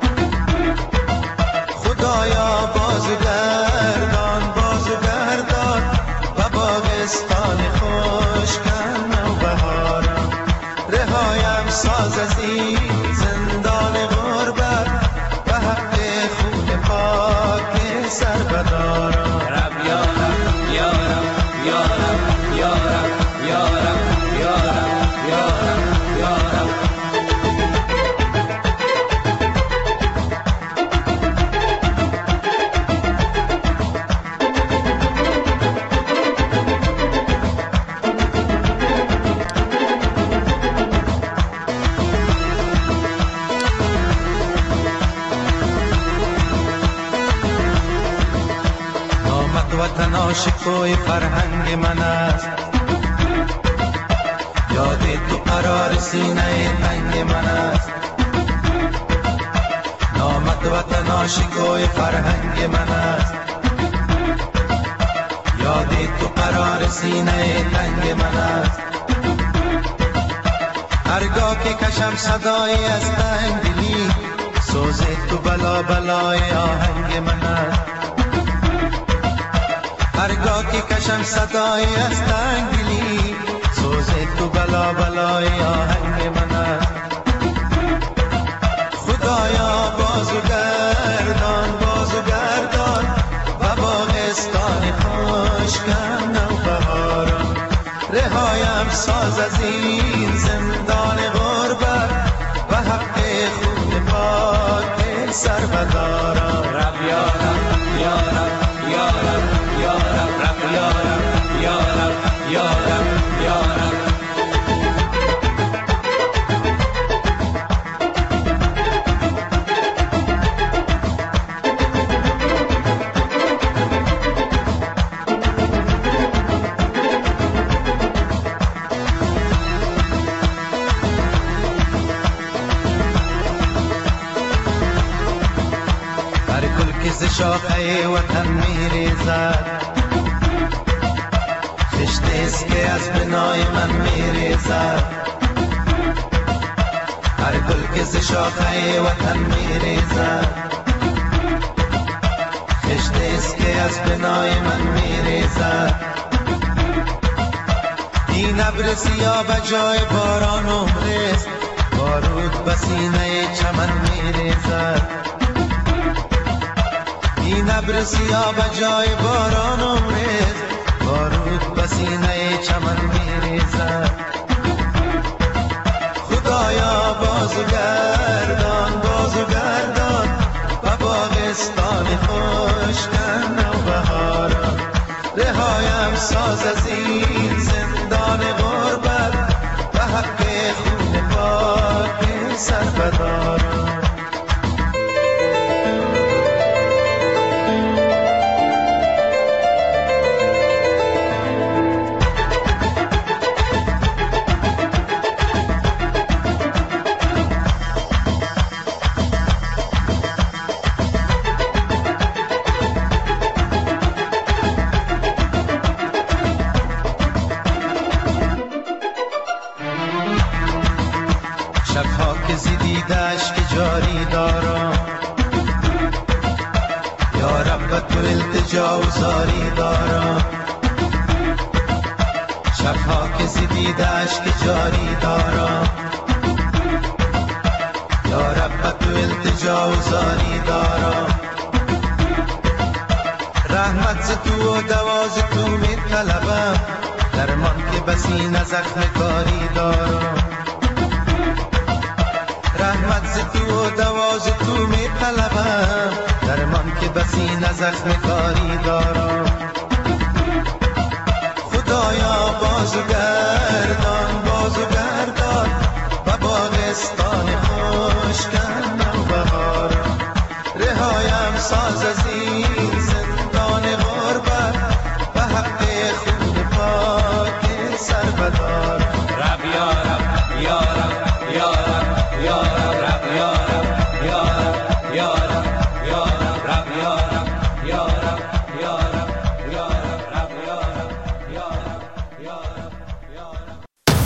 Speaker 20: خدایا بازگردان بازگردان و باغستان خوشگم و بهارم، رهایم ساز از این زندان غربت و حق خون پاک سر بدارم. رب یارم یارم یارم یارم یارم یارم یارم یارم. نامت وطن عاشقوی فرهنگ من است، یاد تو قرار سینه تنگ من است، نامت وطن عاشقوی فرهنگ من است، یاد تو قرار سینه تنگ من است، هرگاه که کشم صدای از تنگدلی، سوز تو بلا بلای آهنگ من است، هرگاه که کشم صدای از تنگدلی، سوز تو بلا بلای آهنگ من است، خدایا بازو گردان بازو گردان و باغستان خوشگم نو بهارم، رهایم ساز از این زندان غربت و حق خون پاک سر بدارم. رب یارم یارم یارم یارم رب یارم یارم یارم یارم. هر گل که ز شاخه وطن میریزد، خشت است که از بنای من میریزد، هر گل که ز شاخه وطن میریزد، خشت است که از بنای من میریزد، این ابر سیاه به جای باران عمرست، بارود به سینه چمن میریزد، این ابر سیاه به جای باران عمرست، بارود به سینه چمن میریزد، خدایا بازو گردان بازو گردان و باغستان خوشگم و بهارم، رهایم ساز از این زندان غربت و حق خون پاک سر بدارم. که زیدیدش که جاری دارم، یا رب تو التجا و زاری دارم. شبها که زیدیدش که جاری دارم، یا رب تو التجا و زاری دارم. رحمت ز تو و دواز تو می طلبم، درمان که بسی نزخم کاری دارم. رحمت ز تو و دواز تو می طلبم، درمان که بسی نزخم کاری دارم. خدایا بازو